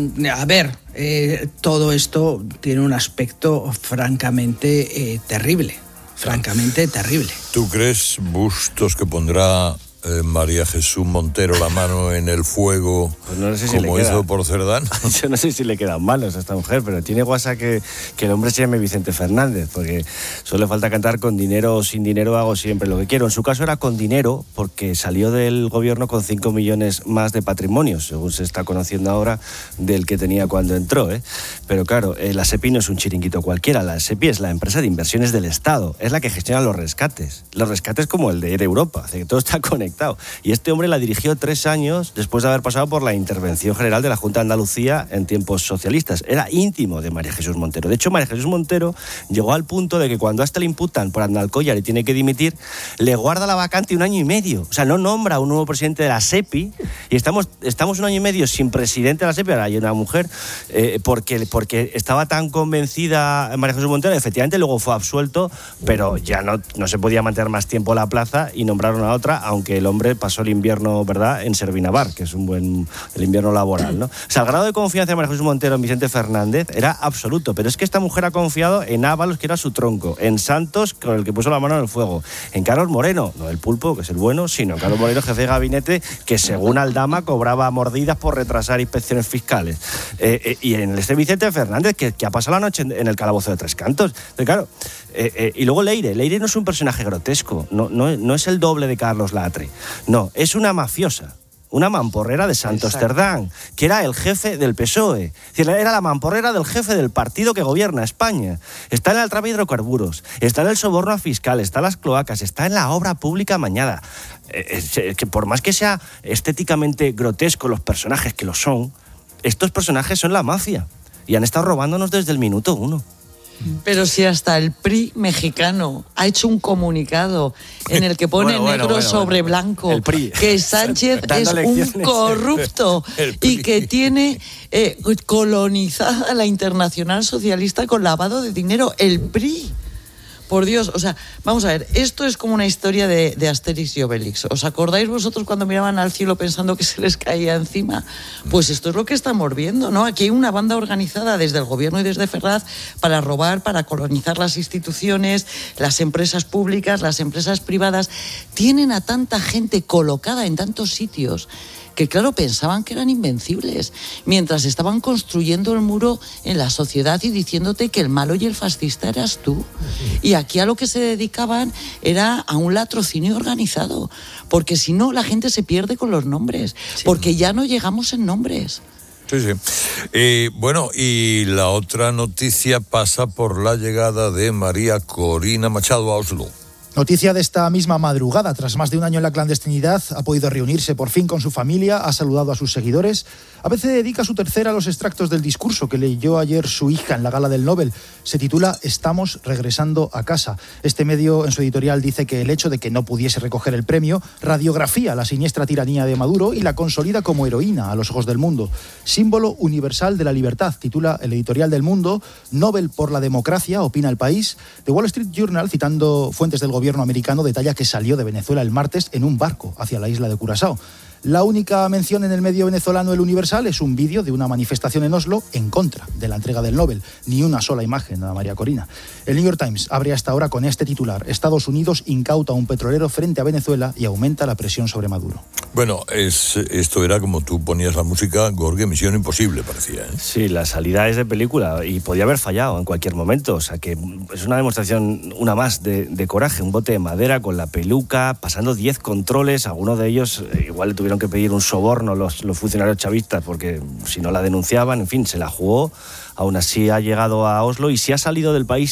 a ver, eh, todo esto tiene un aspecto francamente eh, terrible, francamente terrible. ¿Tú crees, Bustos, que pondrá eh, María Jesús Montero la mano en el fuego, pues no sé si como hizo por Cerdán? Yo no sé si le quedan malos a esta mujer, pero tiene guasa que, que el hombre se llame Vicente Fernández, porque solo le falta cantar con dinero o sin dinero hago siempre lo que quiero. En su caso era con dinero, porque salió del gobierno con cinco millones más de patrimonio, según se está conociendo ahora, del que tenía cuando entró, ¿eh? Pero claro, eh, la SEPI no es un chiringuito cualquiera, la SEPI es la empresa de inversiones del Estado, es la que gestiona los rescates. Los rescates como el de Air Europa, así que todo está conectado. Y este hombre la dirigió tres años después de haber pasado por la intervención general de la Junta de Andalucía en tiempos socialistas. Era íntimo de María Jesús Montero. De hecho, María Jesús Montero llegó al punto de que cuando a este le imputan por Andalcollar y tiene que dimitir, le guarda la vacante un año y medio. O sea, no nombra a un nuevo presidente de la SEPI y estamos, estamos un año y medio sin presidente de la SEPI. Ahora hay una mujer eh, porque, porque estaba tan convencida María Jesús Montero, efectivamente luego fue absuelto, pero ya no, no se podía mantener más tiempo la plaza y nombraron a otra, aunque el hombre pasó el invierno, ¿verdad?, en Servinavar, que es un buen el invierno laboral, ¿no? O sea, el grado de confianza de María Jesús Montero en Vicente Fernández era absoluto, pero es que esta mujer ha confiado en Ábalos, que era su tronco, en Santos, con el que puso la mano en el fuego, en Carlos Moreno, no el pulpo, que es el bueno, sino en Carlos Moreno, jefe de gabinete, que según Aldama cobraba mordidas por retrasar inspecciones fiscales. Eh, eh, y en este Vicente Fernández, que, que ha pasado la noche en, en el calabozo de Tres Cantos. Entonces, claro, eh, eh, y luego Leire. Leire no es un personaje grotesco, no, no, no es el doble de Carlos Latre. No, es una mafiosa, una mamporrera de Santos Exacto. Cerdán, que era el jefe del P S O E. Es decir, era la mamporrera del jefe del partido que gobierna España. Está en el tramo de hidrocarburos, está en el soborno a fiscal, está en las cloacas, está en la obra pública amañada. Es que por más que sea estéticamente grotesco los personajes que lo son, estos personajes son la mafia y han estado robándonos desde el minuto uno. Pero si hasta el P R I mexicano ha hecho un comunicado en el que pone bueno, negro bueno, bueno, sobre bueno. blanco que Sánchez es un corrupto y que tiene eh, colonizada la Internacional Socialista con lavado de dinero, el P R I. Por Dios, o sea, vamos a ver, esto es como una historia de, de Asterix y Obelix. ¿Os acordáis vosotros cuando miraban al cielo pensando que se les caía encima? Pues esto es lo que estamos viendo, ¿no? Aquí hay una banda organizada desde el gobierno y desde Ferraz para robar, para colonizar las instituciones, las empresas públicas, las empresas privadas. Tienen a tanta gente colocada en tantos sitios que claro, pensaban que eran invencibles, mientras estaban construyendo el muro en la sociedad y diciéndote que el malo y el fascista eras tú. Y aquí a lo que se dedicaban era a un latrocinio organizado, porque si no la gente se pierde con los nombres, sí. porque ya no llegamos en nombres. Sí, sí. Eh, bueno, y la otra noticia pasa por la llegada de María Corina Machado a Oslo. Noticia de esta misma madrugada, tras más de un año en la clandestinidad, ha podido reunirse por fin con su familia, ha saludado a sus seguidores. A veces dedica su tercera a los extractos del discurso que leyó ayer su hija en la gala del Nobel. Se titula Estamos regresando a casa. Este medio en su editorial dice que el hecho de que no pudiese recoger el premio radiografía la siniestra tiranía de Maduro y la consolida como heroína a los ojos del mundo. Símbolo universal de la libertad, titula el editorial del Mundo. Nobel por la democracia, opina El País. The Wall Street Journal, citando fuentes del gobierno americano, detalla que salió de Venezuela el martes en un barco hacia la isla de Curazao. La única mención en el medio venezolano El Universal es un vídeo de una manifestación en Oslo en contra de la entrega del Nobel. Ni una sola imagen a María Corina. El New York Times abre hasta ahora con este titular: Estados Unidos incauta a un petrolero frente a Venezuela y aumenta la presión sobre Maduro. Bueno, es, esto era como tú ponías la música, Gorge, Misión Imposible, parecía, ¿eh? Sí, la salida es de película y podía haber fallado en cualquier momento. O sea que es una demostración, una más, de, de coraje. Un bote de madera con la peluca, pasando diez controles. Algunos de ellos eh, igual le tuvieron que pedir un soborno los, los funcionarios chavistas porque si no la denunciaban, en fin, se la jugó. Aún así ha llegado a Oslo y si ha salido del país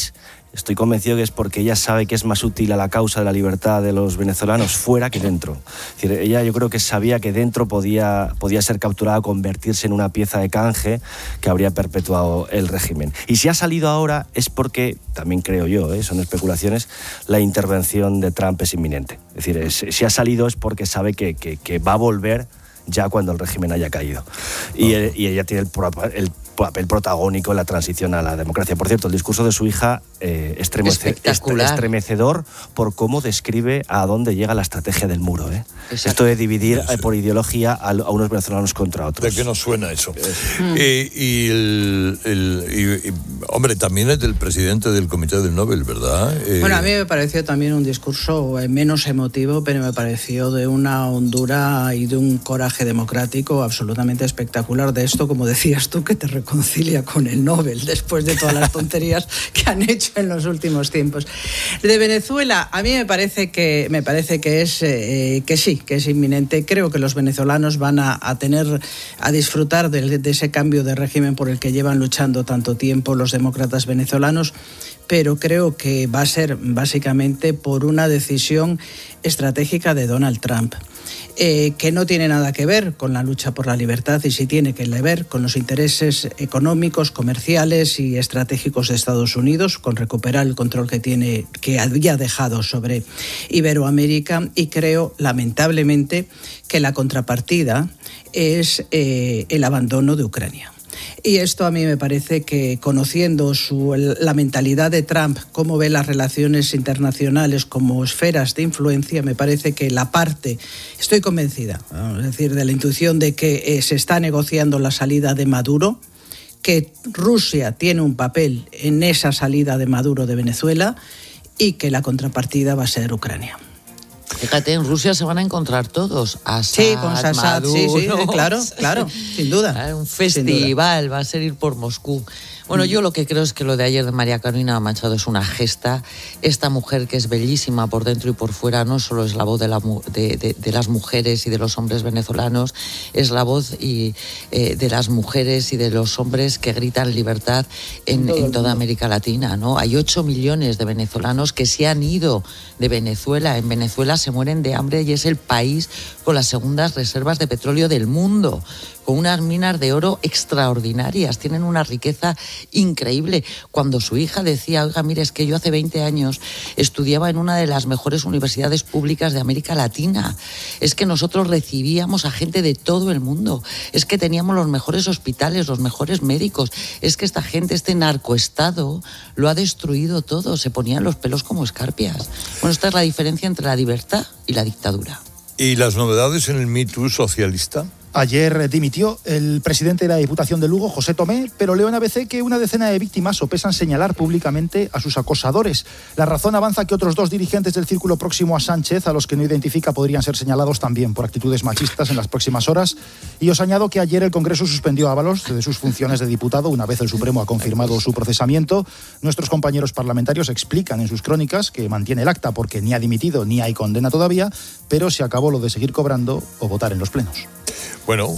estoy convencido que es porque ella sabe que es más útil a la causa de la libertad de los venezolanos fuera que dentro. Es decir, ella yo creo que sabía que dentro podía, podía ser capturada, convertirse en una pieza de canje que habría perpetuado el régimen. Y si ha salido ahora es porque, también creo yo, ¿eh? son especulaciones, la intervención de Trump es inminente. Es decir, es, si ha salido es porque sabe que, que, que va a volver ya cuando el régimen haya caído. Y, oh. y ella tiene el, el papel protagónico en la transición a la democracia. Por cierto, el discurso de su hija eh, estremece, estremecedor por cómo describe a dónde llega la estrategia del muro. ¿eh? Esto de dividir eh, por ideología a, a unos venezolanos contra otros. ¿De qué nos suena eso? Eh, y, el, el, y, y, hombre, también es del presidente del Comité del Nobel, ¿verdad? Eh, bueno, a mí me pareció también un discurso menos emotivo, pero me pareció de una hondura y de un coraje democrático absolutamente espectacular. De esto, como decías tú, que te reconcilia con el Nobel después de todas las tonterías que han hecho en los últimos tiempos. De Venezuela, a mí me parece que me parece que es eh, que sí, que es inminente. Creo que los venezolanos van a, a tener a disfrutar de, de ese cambio de régimen por el que llevan luchando tanto tiempo los demócratas venezolanos, pero creo que va a ser básicamente por una decisión estratégica de Donald Trump. Eh, que no tiene nada que ver con la lucha por la libertad y sí tiene que ver con los intereses económicos, comerciales y estratégicos de Estados Unidos, con recuperar el control que tiene, que había dejado sobre Iberoamérica, y creo, lamentablemente, que la contrapartida es eh, el abandono de Ucrania. Y esto a mí me parece que, conociendo su, la mentalidad de Trump, cómo ve las relaciones internacionales como esferas de influencia, me parece que la parte, estoy convencida, ¿no? Es decir, de la intuición de que eh, se está negociando la salida de Maduro, que Rusia tiene un papel en esa salida de Maduro de Venezuela y que la contrapartida va a ser Ucrania. Fíjate, en Rusia se van a encontrar todos. Assad, sí, con Assad, sí, sí, claro, claro, sin duda. Un festival, duda. Va a ser ir por Moscú. Bueno, yo lo que creo es que lo de ayer de María Carolina Machado es una gesta. Esta mujer, que es bellísima por dentro y por fuera, no solo es la voz de, la, de, de, de las mujeres y de los hombres venezolanos, es la voz y, eh, de las mujeres y de los hombres que gritan libertad en, en toda América Latina, ¿no? Hay ocho millones de venezolanos que se han ido de Venezuela. En Venezuela se mueren de hambre y es el país con las segundas reservas de petróleo del mundo, con unas minas de oro extraordinarias, tienen una riqueza increíble. Cuando su hija decía, oiga, mire, es que yo hace veinte años estudiaba en una de las mejores universidades públicas de América Latina, es que nosotros recibíamos a gente de todo el mundo, es que teníamos los mejores hospitales, los mejores médicos, es que esta gente, este narcoestado, lo ha destruido todo, se ponían los pelos como escarpias. Bueno, esta es la diferencia entre la libertad y la dictadura. ¿Y las novedades en el Me Too socialista? Ayer dimitió el presidente de la Diputación de Lugo, José Tomé, pero leo en A B C que una decena de víctimas sopesan señalar públicamente a sus acosadores. La Razón avanza que otros dos dirigentes del círculo próximo a Sánchez, a los que no identifica, podrían ser señalados también por actitudes machistas en las próximas horas. Y os añado que ayer el Congreso suspendió a Ábalos de sus funciones de diputado, una vez el Supremo ha confirmado su procesamiento. Nuestros compañeros parlamentarios explican en sus crónicas que mantiene el acta porque ni ha dimitido ni hay condena todavía, pero se acabó lo de seguir cobrando o votar en los plenos. Bueno,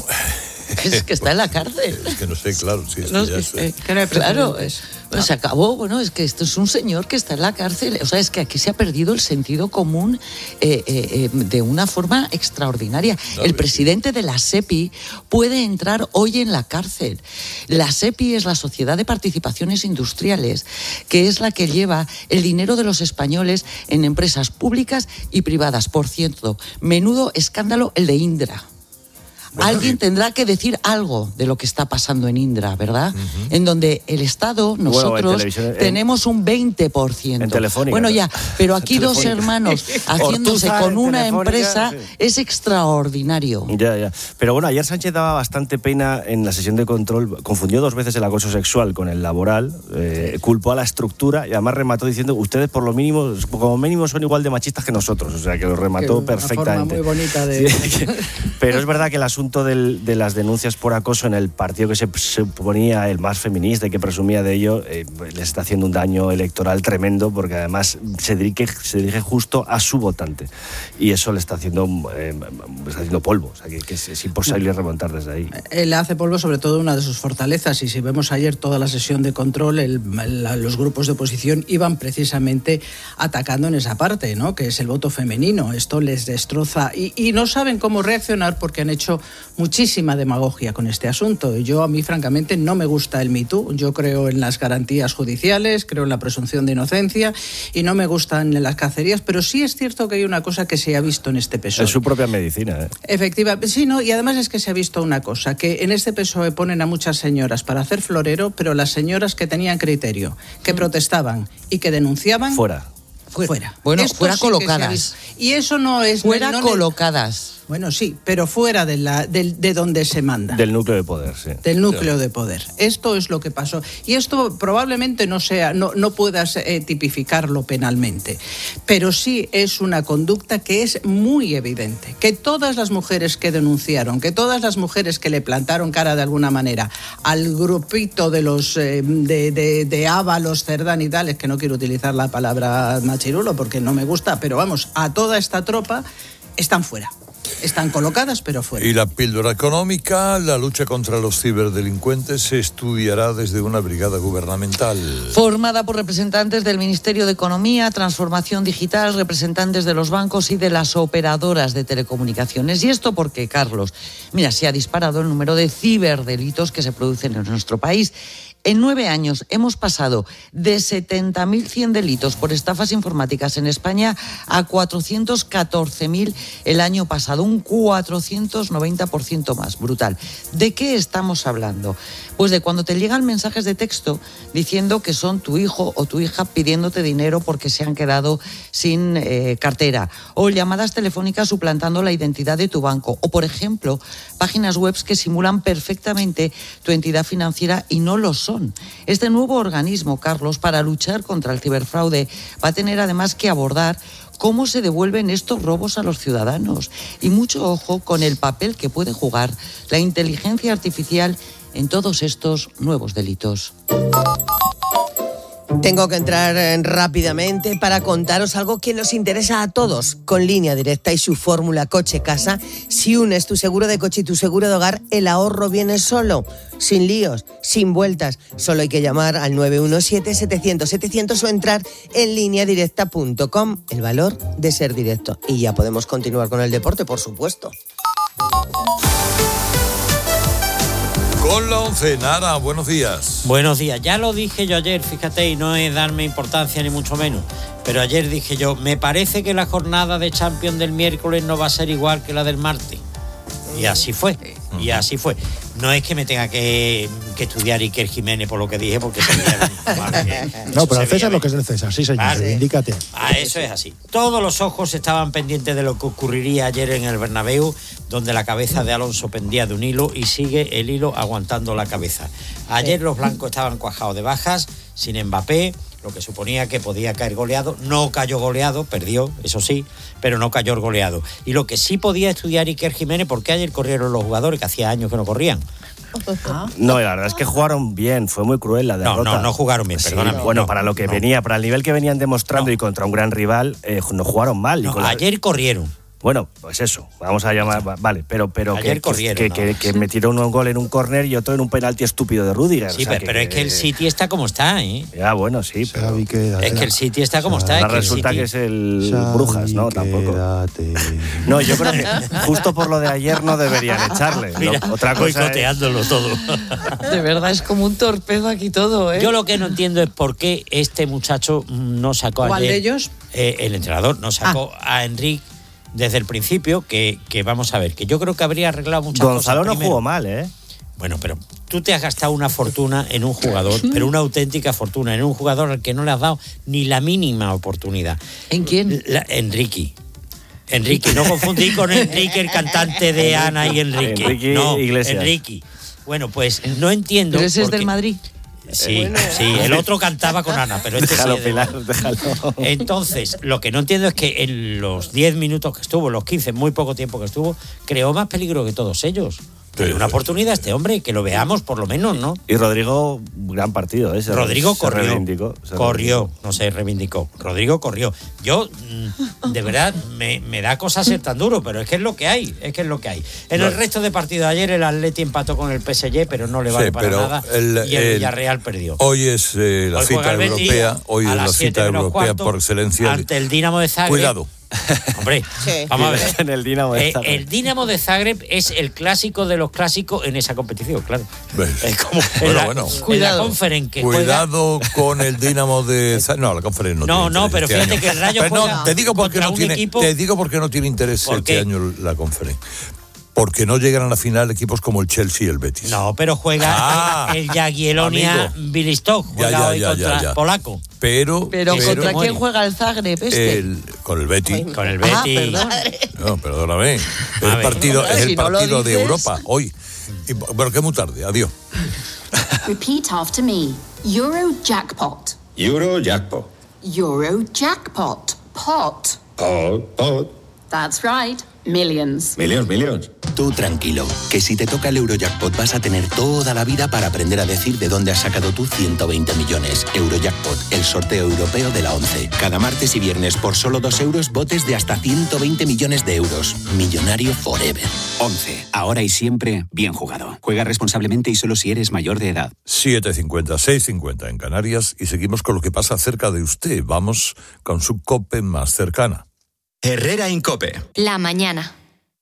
es que está en la cárcel. Es que no sé, claro, sí, es no, que ya es que, que no hay claro, es, bueno, se acabó. Bueno, es que esto es un señor que está en la cárcel. O sea, es que aquí se ha perdido el sentido común eh, eh, de una forma extraordinaria. No, el presidente de la SEPI puede entrar hoy en la cárcel. La SEPI es la Sociedad de Participaciones Industriales, que es la que lleva el dinero de los españoles en empresas públicas y privadas. Por cierto, menudo escándalo el de Indra. Bueno, alguien tendrá que decir algo de lo que está pasando en Indra, ¿verdad? Uh-huh. En donde el Estado, nosotros, bueno, tenemos un veinte por ciento. En Telefónica. Bueno, ya, pero aquí dos hermanos haciéndose con una empresa, sí, es extraordinario. Ya, ya. Pero bueno, ayer Sánchez daba bastante pena en la sesión de control, confundió dos veces el acoso sexual con el laboral, eh, culpó a la estructura y además remató diciendo, ustedes por lo mínimo, como mínimo son igual de machistas que nosotros, o sea, que lo remató que perfectamente. Una forma muy bonita de... Sí, pero es verdad que el asunto asunto del, de las denuncias por acoso en el partido que se suponía el más feminista y que presumía de ello, eh, le está haciendo un daño electoral tremendo, porque además se dirige, se dirige justo a su votante y eso le está haciendo, eh, está haciendo polvo, o sea, que, que es, es imposible remontar desde ahí. Él hace polvo sobre todo una de sus fortalezas, y si vemos ayer toda la sesión de control, el, el, los grupos de oposición iban precisamente atacando en esa parte, ¿no?, que es el voto femenino. Esto les destroza y, y no saben cómo reaccionar porque han hecho muchísima demagogia con este asunto. Yo, a mí, francamente, no me gusta el Me Too. Yo creo en las garantías judiciales, creo en la presunción de inocencia y no me gustan las cacerías, pero sí es cierto que hay una cosa que se ha visto en este P S O E. Es su propia medicina, ¿eh? Efectivamente, sí, ¿no? Y además es que se ha visto una cosa, que en este P S O E ponen a muchas señoras para hacer florero, pero las señoras que tenían criterio, que protestaban y que denunciaban... Fuera. Fuera. fuera. Bueno, Esto fuera sí colocadas. Y eso no es... Fuera no, colocadas. Bueno, sí, pero fuera de, la, de, de donde se manda. Del núcleo de poder, sí. Del núcleo de poder. Esto es lo que pasó. Y esto probablemente no sea, no, no puedas eh, tipificarlo penalmente, pero sí es una conducta que es muy evidente. Que todas las mujeres que denunciaron, que todas las mujeres que le plantaron cara de alguna manera al grupito de los eh, de, de, de Ábalos, Cerdán y tales, que no quiero utilizar la palabra machirulo porque no me gusta, pero vamos, a toda esta tropa están fuera. Están colocadas, pero fuera. Y la píldora económica, la lucha contra los ciberdelincuentes, se estudiará desde una brigada gubernamental. Formada por representantes del Ministerio de Economía, Transformación Digital, representantes de los bancos y de las operadoras de telecomunicaciones. ¿Y esto por qué, Carlos? Mira, se ha disparado el número de ciberdelitos que se producen en nuestro país. En nueve años hemos pasado de setenta mil cien delitos por estafas informáticas en España a cuatrocientos catorce mil el año pasado, un cuatrocientos noventa por ciento más, brutal. ¿De qué estamos hablando? Pues de cuando te llegan mensajes de texto diciendo que son tu hijo o tu hija pidiéndote dinero porque se han quedado sin eh, cartera, o llamadas telefónicas suplantando la identidad de tu banco, o por ejemplo, páginas web que simulan perfectamente tu entidad financiera y no lo son. Este nuevo organismo, Carlos, para luchar contra el ciberfraude, va a tener además que abordar cómo se devuelven estos robos a los ciudadanos. Y mucho ojo con el papel que puede jugar la inteligencia artificial en todos estos nuevos delitos. Tengo que entrar rápidamente para contaros algo que nos interesa a todos. Con Línea Directa y su fórmula coche-casa, si unes tu seguro de coche y tu seguro de hogar, el ahorro viene solo, sin líos, sin vueltas. Solo hay que llamar al nueve uno siete, setecientos, setecientos o entrar en línea directa punto com. El valor de ser directo. Y ya podemos continuar con el deporte, por supuesto. Con la once, Nara, buenos días. Buenos días, ya lo dije yo ayer, fíjate, y no es darme importancia ni mucho menos, pero ayer dije yo, me parece que la jornada de Champions del miércoles no va a ser igual que la del martes. Y así fue, y así fue. No es que me tenga que, que estudiar Iker Jiménez por lo que dije, porque se veía mal, no, pero el César es lo que es el César, sí señor, vale. Indícate. Ah, eso es así. Todos los ojos estaban pendientes de lo que ocurriría ayer en el Bernabéu, donde la cabeza de Alonso pendía de un hilo y sigue el hilo aguantando la cabeza. Ayer los blancos estaban cuajados de bajas, sin Mbappé, lo que suponía que podía caer goleado. No cayó goleado, perdió, eso sí, pero no cayó goleado. Y lo que sí podía estudiar Iker Jiménez, porque ayer corrieron los jugadores que hacía años que no corrían. No, la verdad es que jugaron bien, fue muy cruel la derrota. No, no, no jugaron bien, sí, perdóname. Bueno, no, para lo que no. venía, para el nivel que venían demostrando no. y contra un gran rival, eh, no jugaron mal. No, y con la... Ayer corrieron. Bueno, pues eso, vamos a llamar, vale, pero pero Ayer que, corrieron, que, no. que, que metieron un gol en un córner y otro en un penalti estúpido de Rüdiger. Sí, o sea, pero, que, pero es que el City está como está, ¿eh? Ya, bueno, sí, pero... Es que el City está como está. Ahora resulta que es el Brujas, ¿no? Tampoco. No, yo creo que justo por lo de ayer no deberían echarle. Mira, no, otra cosa boicoteándolo es... todo. De verdad, es como un torpedo aquí todo, ¿eh? Yo lo que no entiendo es por qué este muchacho no sacó ¿Cuál ayer... de ellos? Eh, el entrenador no sacó ah. a Enrique desde el principio, que, que vamos a ver, que yo creo que habría arreglado muchas Gonzalo cosas. Gonzalo no primero. jugó mal, ¿eh? Bueno, pero tú te has gastado una fortuna en un jugador, pero una auténtica fortuna, en un jugador al que no le has dado ni la mínima oportunidad. ¿En quién? La, Enrique. Enrique, no confundí con Enrique, el cantante de Ana y Enrique. Enrique no, Iglesias. Enrique. Bueno, pues no entiendo. ¿Pero ese es porque... del Madrid? Sí, bueno. sí, el otro cantaba con Ana, pero este déjalo, sí. Pilar, déjalo. Entonces, lo que no entiendo es que en los diez minutos que estuvo, los quince, muy poco tiempo que estuvo, creó más peligro que todos ellos. Pero una oportunidad a este hombre, que lo veamos por lo menos, ¿no? Y Rodrigo, gran partido, ¿eh? Se Rodrigo se corrió, reivindicó, se corrió, reivindicó. no se reivindicó. Rodrigo corrió. Yo, de verdad, me, me da cosa ser tan duro, pero es que es lo que hay, es que es lo que hay. En no. el resto de partidos de ayer, el Atleti empató con el P S G, pero no le vale sí, para nada, el, y el, el Villarreal perdió. Hoy es eh, la hoy cita europea, hoy es la cita europea cuarto, por excelencia. Ante el Dinamo de Zagreb. Cuidado. Hombre, sí. vamos a ver. En el Dinamo de Zagreb. Eh, el Dinamo de Zagreb es el clásico de los clásicos en esa competición, claro. ¿Ves? Es como bueno, en la, bueno. En la Conference que Cuidado juega... con el Dinamo de Zagreb. No, la Conference no, no tiene No, pero este fíjate año. que el Rayo pero juega no, te digo porque no tiene equipo... te digo porque no tiene interés ¿Por este qué? año la Conference. Porque no llegan a la final equipos como el Chelsea y el Betis. No, pero juega ah, el Jagiellonia Białystok, juega ya, ya, hoy ya, contra ya, ya. Polaco. Pero, pero, pero ¿contra quién juega el Zagreb este? El, con el Betis. Con el Betis. Ah, perdón. No, perdóname. Es el partido, es el si no partido de dices... Europa hoy. Y, bueno, que muy tarde. Adiós. Repeat after me. Euro jackpot. Euro jackpot. Euro jackpot. Pot. Pot, pot. That's right. Millions. Millions, millions. Tú tranquilo, que si te toca el Eurojackpot vas a tener toda la vida para aprender a decir de dónde has sacado tus ciento veinte millones. Eurojackpot, el sorteo europeo de la once. Cada martes y viernes por solo dos euros, botes de hasta ciento veinte millones de euros. Millonario forever. once. Ahora y siempre, bien jugado. Juega responsablemente y solo si eres mayor de edad. siete cincuenta, seis cincuenta en Canarias y seguimos con lo que pasa cerca de usted. Vamos con su COPE más cercana. Herrera Incope. La mañana.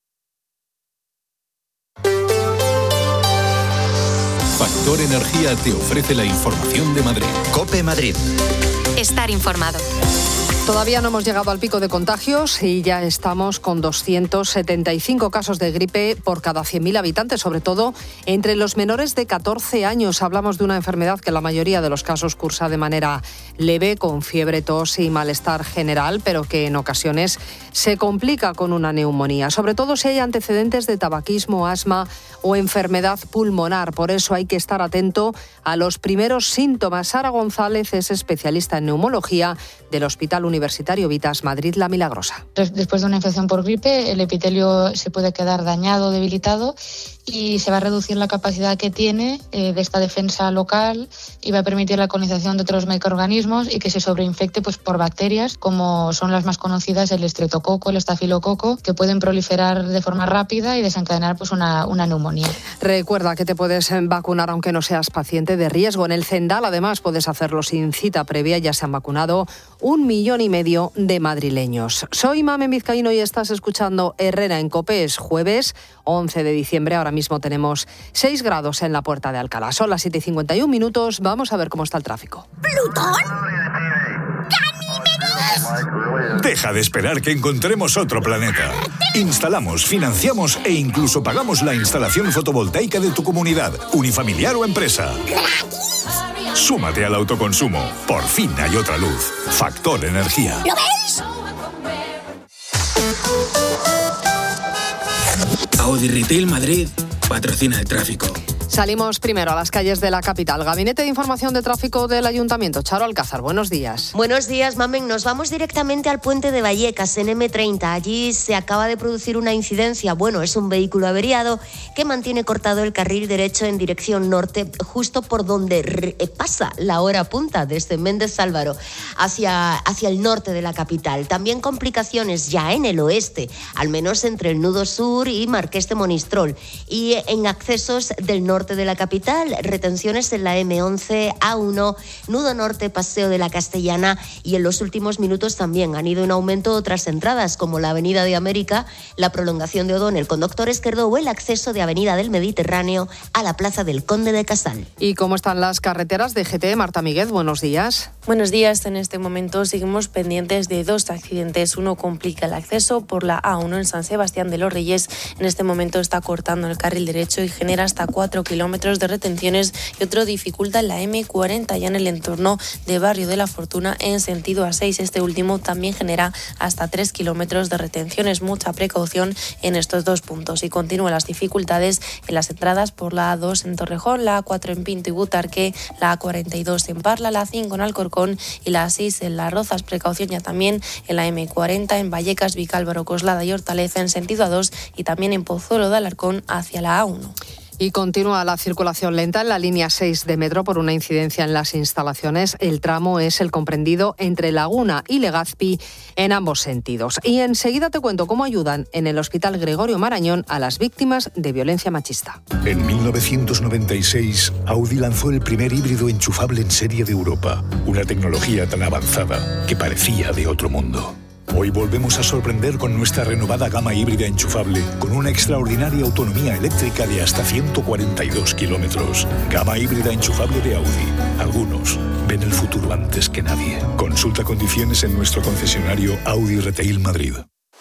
Factor Energía te ofrece la información de Madrid. COPE Madrid. Estar informado. Todavía no hemos llegado al pico de contagios y ya estamos con doscientos setenta y cinco casos de gripe por cada cien mil habitantes, sobre todo entre los menores de catorce años. Hablamos de una enfermedad que en la mayoría de los casos cursa de manera leve, con fiebre, tos y malestar general, pero que en ocasiones se complica con una neumonía, sobre todo si hay antecedentes de tabaquismo, asma o enfermedad pulmonar. Por eso hay que estar atento a los primeros síntomas. Sara González es especialista en neumología del Hospital Universitario Vitas Madrid La Milagrosa. Después de una infección por gripe, el epitelio se puede quedar dañado, debilitado, y se va a reducir la capacidad que tiene eh, de esta defensa local y va a permitir la colonización de otros microorganismos y que se sobreinfecte pues, por bacterias, como son las más conocidas, el estreptococo, el estafilococo, que pueden proliferar de forma rápida y desencadenar pues, una, una neumonía. Recuerda que te puedes vacunar aunque no seas paciente de riesgo. En el Zendal, además, puedes hacerlo sin cita previa. Ya se han vacunado un millón y medio de madrileños. Soy Mamen Vizcaíno y estás escuchando Herrera en COPE. Es jueves once de diciembre. Ahora mismo tenemos seis grados en la Puerta de Alcalá. Son las siete y cincuenta y un minutos. Vamos a ver cómo está el tráfico. ¿Plutón? ¡Ganímedes! Deja de esperar que encontremos otro planeta. Instalamos, financiamos e incluso pagamos la instalación fotovoltaica de tu comunidad, unifamiliar o empresa. ¡Gratis! Súmate al autoconsumo. Por fin hay otra luz. Factor Energía. ¿Lo veis? Audi Retail Madrid patrocina el tráfico. Salimos primero a las calles de la capital. Gabinete de Información de Tráfico del Ayuntamiento. Charo Alcázar, buenos días. Buenos días, Mamen. Nos vamos directamente al puente de Vallecas, en eme treinta. Allí se acaba de producir una incidencia. Bueno, es un vehículo averiado que mantiene cortado el carril derecho en dirección norte, justo por donde pasa la hora punta desde Méndez Álvaro hacia, hacia el norte de la capital. También complicaciones ya en el oeste, al menos entre el nudo sur y Marqués de Monistrol. Y en accesos del norte de la capital, retenciones en la eme once, A uno, nudo norte, Paseo de la Castellana, y en los últimos minutos también han ido en aumento otras entradas como la Avenida de América, la prolongación de Odón, el Conductor Esquerdo o el acceso de Avenida del Mediterráneo a la Plaza del Conde de Casal. ¿Y cómo están las carreteras de G T? Marta Míguez, buenos días. Buenos días. En este momento seguimos pendientes de dos accidentes. Uno complica el acceso por la A uno en San Sebastián de los Reyes. En este momento está cortando el carril derecho y genera hasta cuatro kilómetros kilómetros de retenciones y otro dificulta la eme cuarenta ya en el entorno de Barrio de la Fortuna en sentido A seis. Este último también genera hasta tres kilómetros de retenciones. Mucha precaución en estos dos puntos. Y continúan las dificultades en las entradas por la A dos en Torrejón, la A cuatro en Pinto y Butarque, la A cuarenta y dos en Parla, la A cinco en Alcorcón y la A seis en Las Rozas. Precaución ya también en la eme cuarenta en Vallecas, Vicálvaro, Coslada y Hortaleza en sentido A dos y también en Pozuelo de Alarcón hacia la A uno. Y continúa la circulación lenta en la línea seis de metro por una incidencia en las instalaciones. El tramo es el comprendido entre Laguna y Legazpi en ambos sentidos. Y enseguida te cuento cómo ayudan en el Hospital Gregorio Marañón a las víctimas de violencia machista. En mil novecientos noventa y seis, Audi lanzó el primer híbrido enchufable en serie de Europa. Una tecnología tan avanzada que parecía de otro mundo. Hoy volvemos a sorprender con nuestra renovada gama híbrida enchufable con una extraordinaria autonomía eléctrica de hasta ciento cuarenta y dos kilómetros. Gama híbrida enchufable de Audi. Algunos ven el futuro antes que nadie. Consulta condiciones en nuestro concesionario Audi Retail Madrid.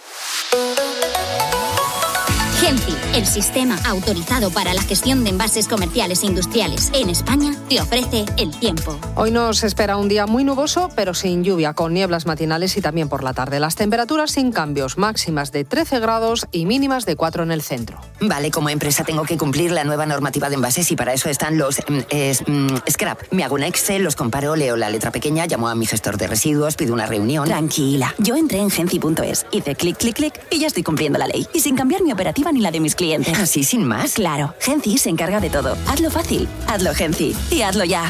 Genci, el sistema autorizado para la gestión de envases comerciales e industriales en España, te ofrece el tiempo. Hoy nos espera un día muy nuboso, pero sin lluvia, con nieblas matinales y también por la tarde. Las temperaturas sin cambios, máximas de trece grados y mínimas de cuatro en el centro. Vale, como empresa tengo que cumplir la nueva normativa de envases y para eso están los eh, scrap. Me hago un Excel, los comparo, leo la letra pequeña, llamo a mi gestor de residuos, pido una reunión. Tranquila, yo entré en genci punto es, hice clic, clic, clic y ya estoy cumpliendo la ley. Y sin cambiar mi operativa ni la de mis clientes. ¿Así sin más? Claro, Genci se encarga de todo. Hazlo fácil, hazlo Genci y hazlo ya.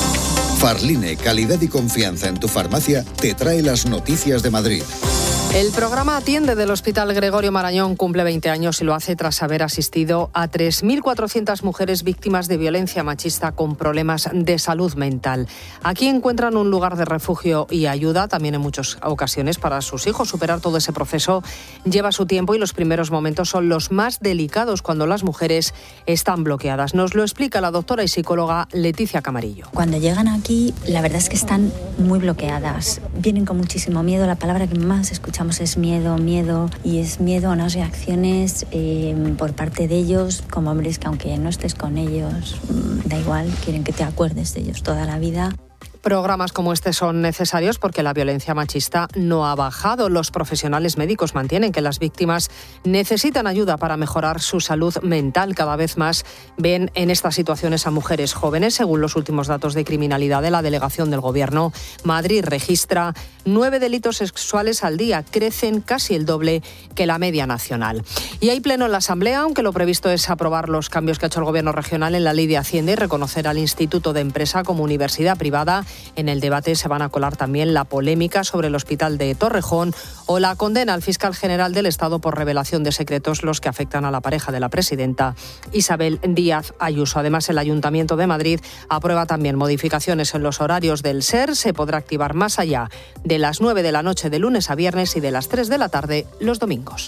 Farline, calidad y confianza en tu farmacia, te trae las noticias de Madrid. El programa Atiende del Hospital Gregorio Marañón cumple veinte años y lo hace tras haber asistido a tres mil cuatrocientas mujeres víctimas de violencia machista con problemas de salud mental. Aquí encuentran un lugar de refugio y ayuda, también en muchas ocasiones para sus hijos. Superar todo ese proceso lleva su tiempo y los primeros momentos son los más delicados cuando las mujeres están bloqueadas. Nos lo explica la doctora y psicóloga Leticia Camarillo. Cuando llegan aquí, la verdad es que están muy bloqueadas. Vienen con muchísimo miedo. La palabra que más escuchamos es miedo, miedo, y es miedo a unas reacciones eh, por parte de ellos, como hombres que aunque no estés con ellos, da igual, quieren que te acuerdes de ellos toda la vida. Programas como este son necesarios porque la violencia machista no ha bajado. Los profesionales médicos mantienen que las víctimas necesitan ayuda para mejorar su salud mental. Cada vez más ven en estas situaciones a mujeres jóvenes. Según los últimos datos de criminalidad de la delegación del Gobierno, Madrid registra nueve delitos sexuales al día. Crecen casi el doble que la media nacional. Y hay pleno en la Asamblea, aunque lo previsto es aprobar los cambios que ha hecho el Gobierno regional en la Ley de Hacienda y reconocer al Instituto de Empresa como universidad privada. En el debate se van a colar también la polémica sobre el Hospital de Torrejón o la condena al fiscal general del Estado por revelación de secretos, los que afectan a la pareja de la presidenta, Isabel Díaz Ayuso. Además, el Ayuntamiento de Madrid aprueba también modificaciones en los horarios del S E R. Se podrá activar más allá de las nueve de la noche de lunes a viernes y de las tres de la tarde los domingos.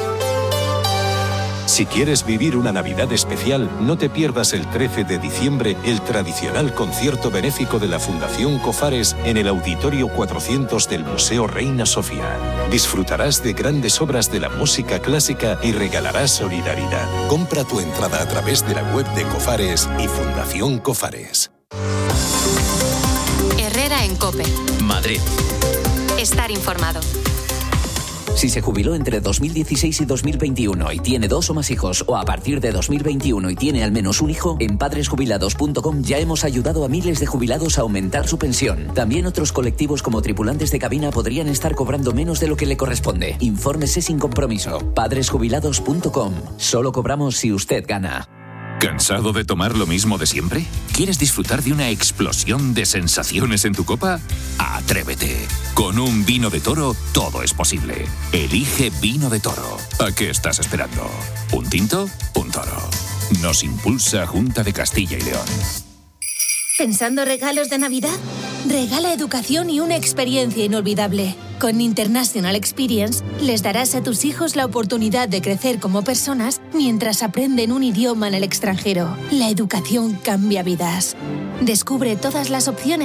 Si quieres vivir una Navidad especial, no te pierdas el trece de diciembre el tradicional concierto benéfico de la Fundación Cofares en el Auditorio cuatrocientos del Museo Reina Sofía. Disfrutarás de grandes obras de la música clásica y regalarás solidaridad. Compra tu entrada a través de la web de Cofares y Fundación Cofares. Herrera en COPE. Madrid. Estar informado. Si se jubiló entre dos mil dieciséis y dos mil veintiuno y tiene dos o más hijos, o a partir de dos mil veintiuno y tiene al menos un hijo, en padres jubilados punto com ya hemos ayudado a miles de jubilados a aumentar su pensión. También otros colectivos como tripulantes de cabina podrían estar cobrando menos de lo que le corresponde. Infórmese sin compromiso. padres jubilados punto com. Solo cobramos si usted gana. ¿Cansado de tomar lo mismo de siempre? ¿Quieres disfrutar de una explosión de sensaciones en tu copa? ¡Atrévete! Con un vino de Toro todo es posible. Elige Vino de Toro. ¿A qué estás esperando? ¿Un tinto? Un Toro. Nos impulsa Junta de Castilla y León. ¿Pensando regalos de Navidad? Regala educación y una experiencia inolvidable. Con International Experience les darás a tus hijos la oportunidad de crecer como personas mientras aprenden un idioma en el extranjero. La educación cambia vidas. Descubre todas las opciones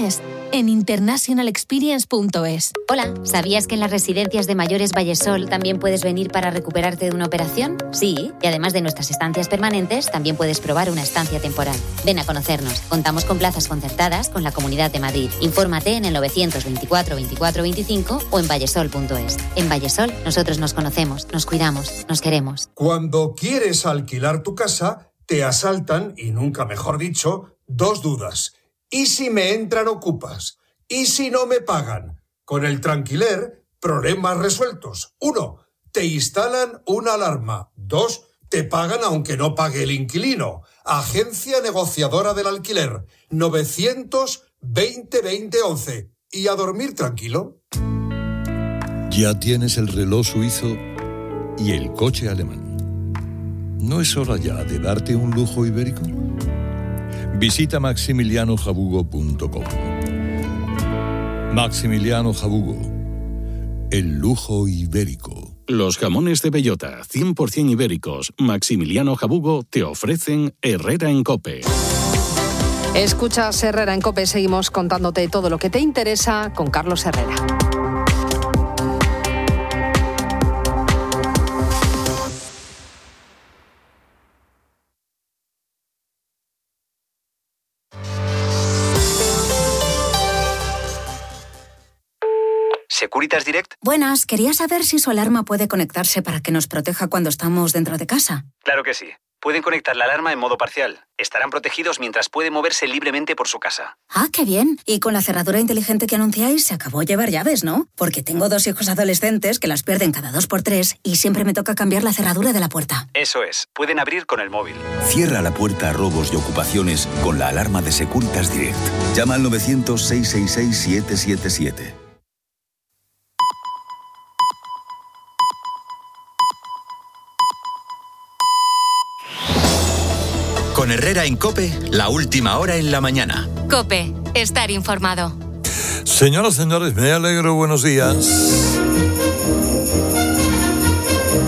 en international experience punto es. Hola, ¿sabías que en las residencias de mayores Vallesol también puedes venir para recuperarte de una operación? Sí, y además de nuestras estancias permanentes, también puedes probar una estancia temporal. Ven a conocernos. Contamos con plazas concertadas con la Comunidad de Madrid. Infórmate en el novecientos veinticuatro veinticuatro veinticinco o en vallesol punto es. En Vallesol, nosotros nos conocemos, nos cuidamos, nos queremos. Cuando quieres alquilar tu casa, te asaltan, y nunca mejor dicho, dos dudas. ¿Y si me entran ocupas? ¿Y si no me pagan? Con el Tranquiler, problemas resueltos. Uno, te instalan una alarma. Dos, te pagan aunque no pague el inquilino. Agencia negociadora del alquiler. novecientos veinte veinte once. Y a dormir tranquilo. Ya tienes el reloj suizo y el coche alemán. ¿No es hora ya de darte un lujo ibérico? Visita maximiliano jabugo punto com. Maximiliano Jabugo, el lujo ibérico. Los jamones de bellota, cien por ciento ibéricos, Maximiliano Jabugo, te ofrecen Herrera en COPE. Escuchas Herrera en COPE, seguimos contándote todo lo que te interesa con Carlos Herrera. ¿Securitas Direct? Buenas, quería saber si su alarma puede conectarse para que nos proteja cuando estamos dentro de casa. Claro que sí. Pueden conectar la alarma en modo parcial. Estarán protegidos mientras puede moverse libremente por su casa. Ah, qué bien. Y con la cerradura inteligente que anunciáis, se acabó llevar llaves, ¿no? Porque tengo dos hijos adolescentes que las pierden cada dos por tres y siempre me toca cambiar la cerradura de la puerta. Eso es. Pueden abrir con el móvil. Cierra la puerta a robos y ocupaciones con la alarma de Securitas Direct. Llama al novecientos, seiscientos sesenta y seis, setecientos setenta y siete. Con Herrera en COPE, la última hora en la mañana. COPE, estar informado. Señoras, señores, me alegro, buenos días.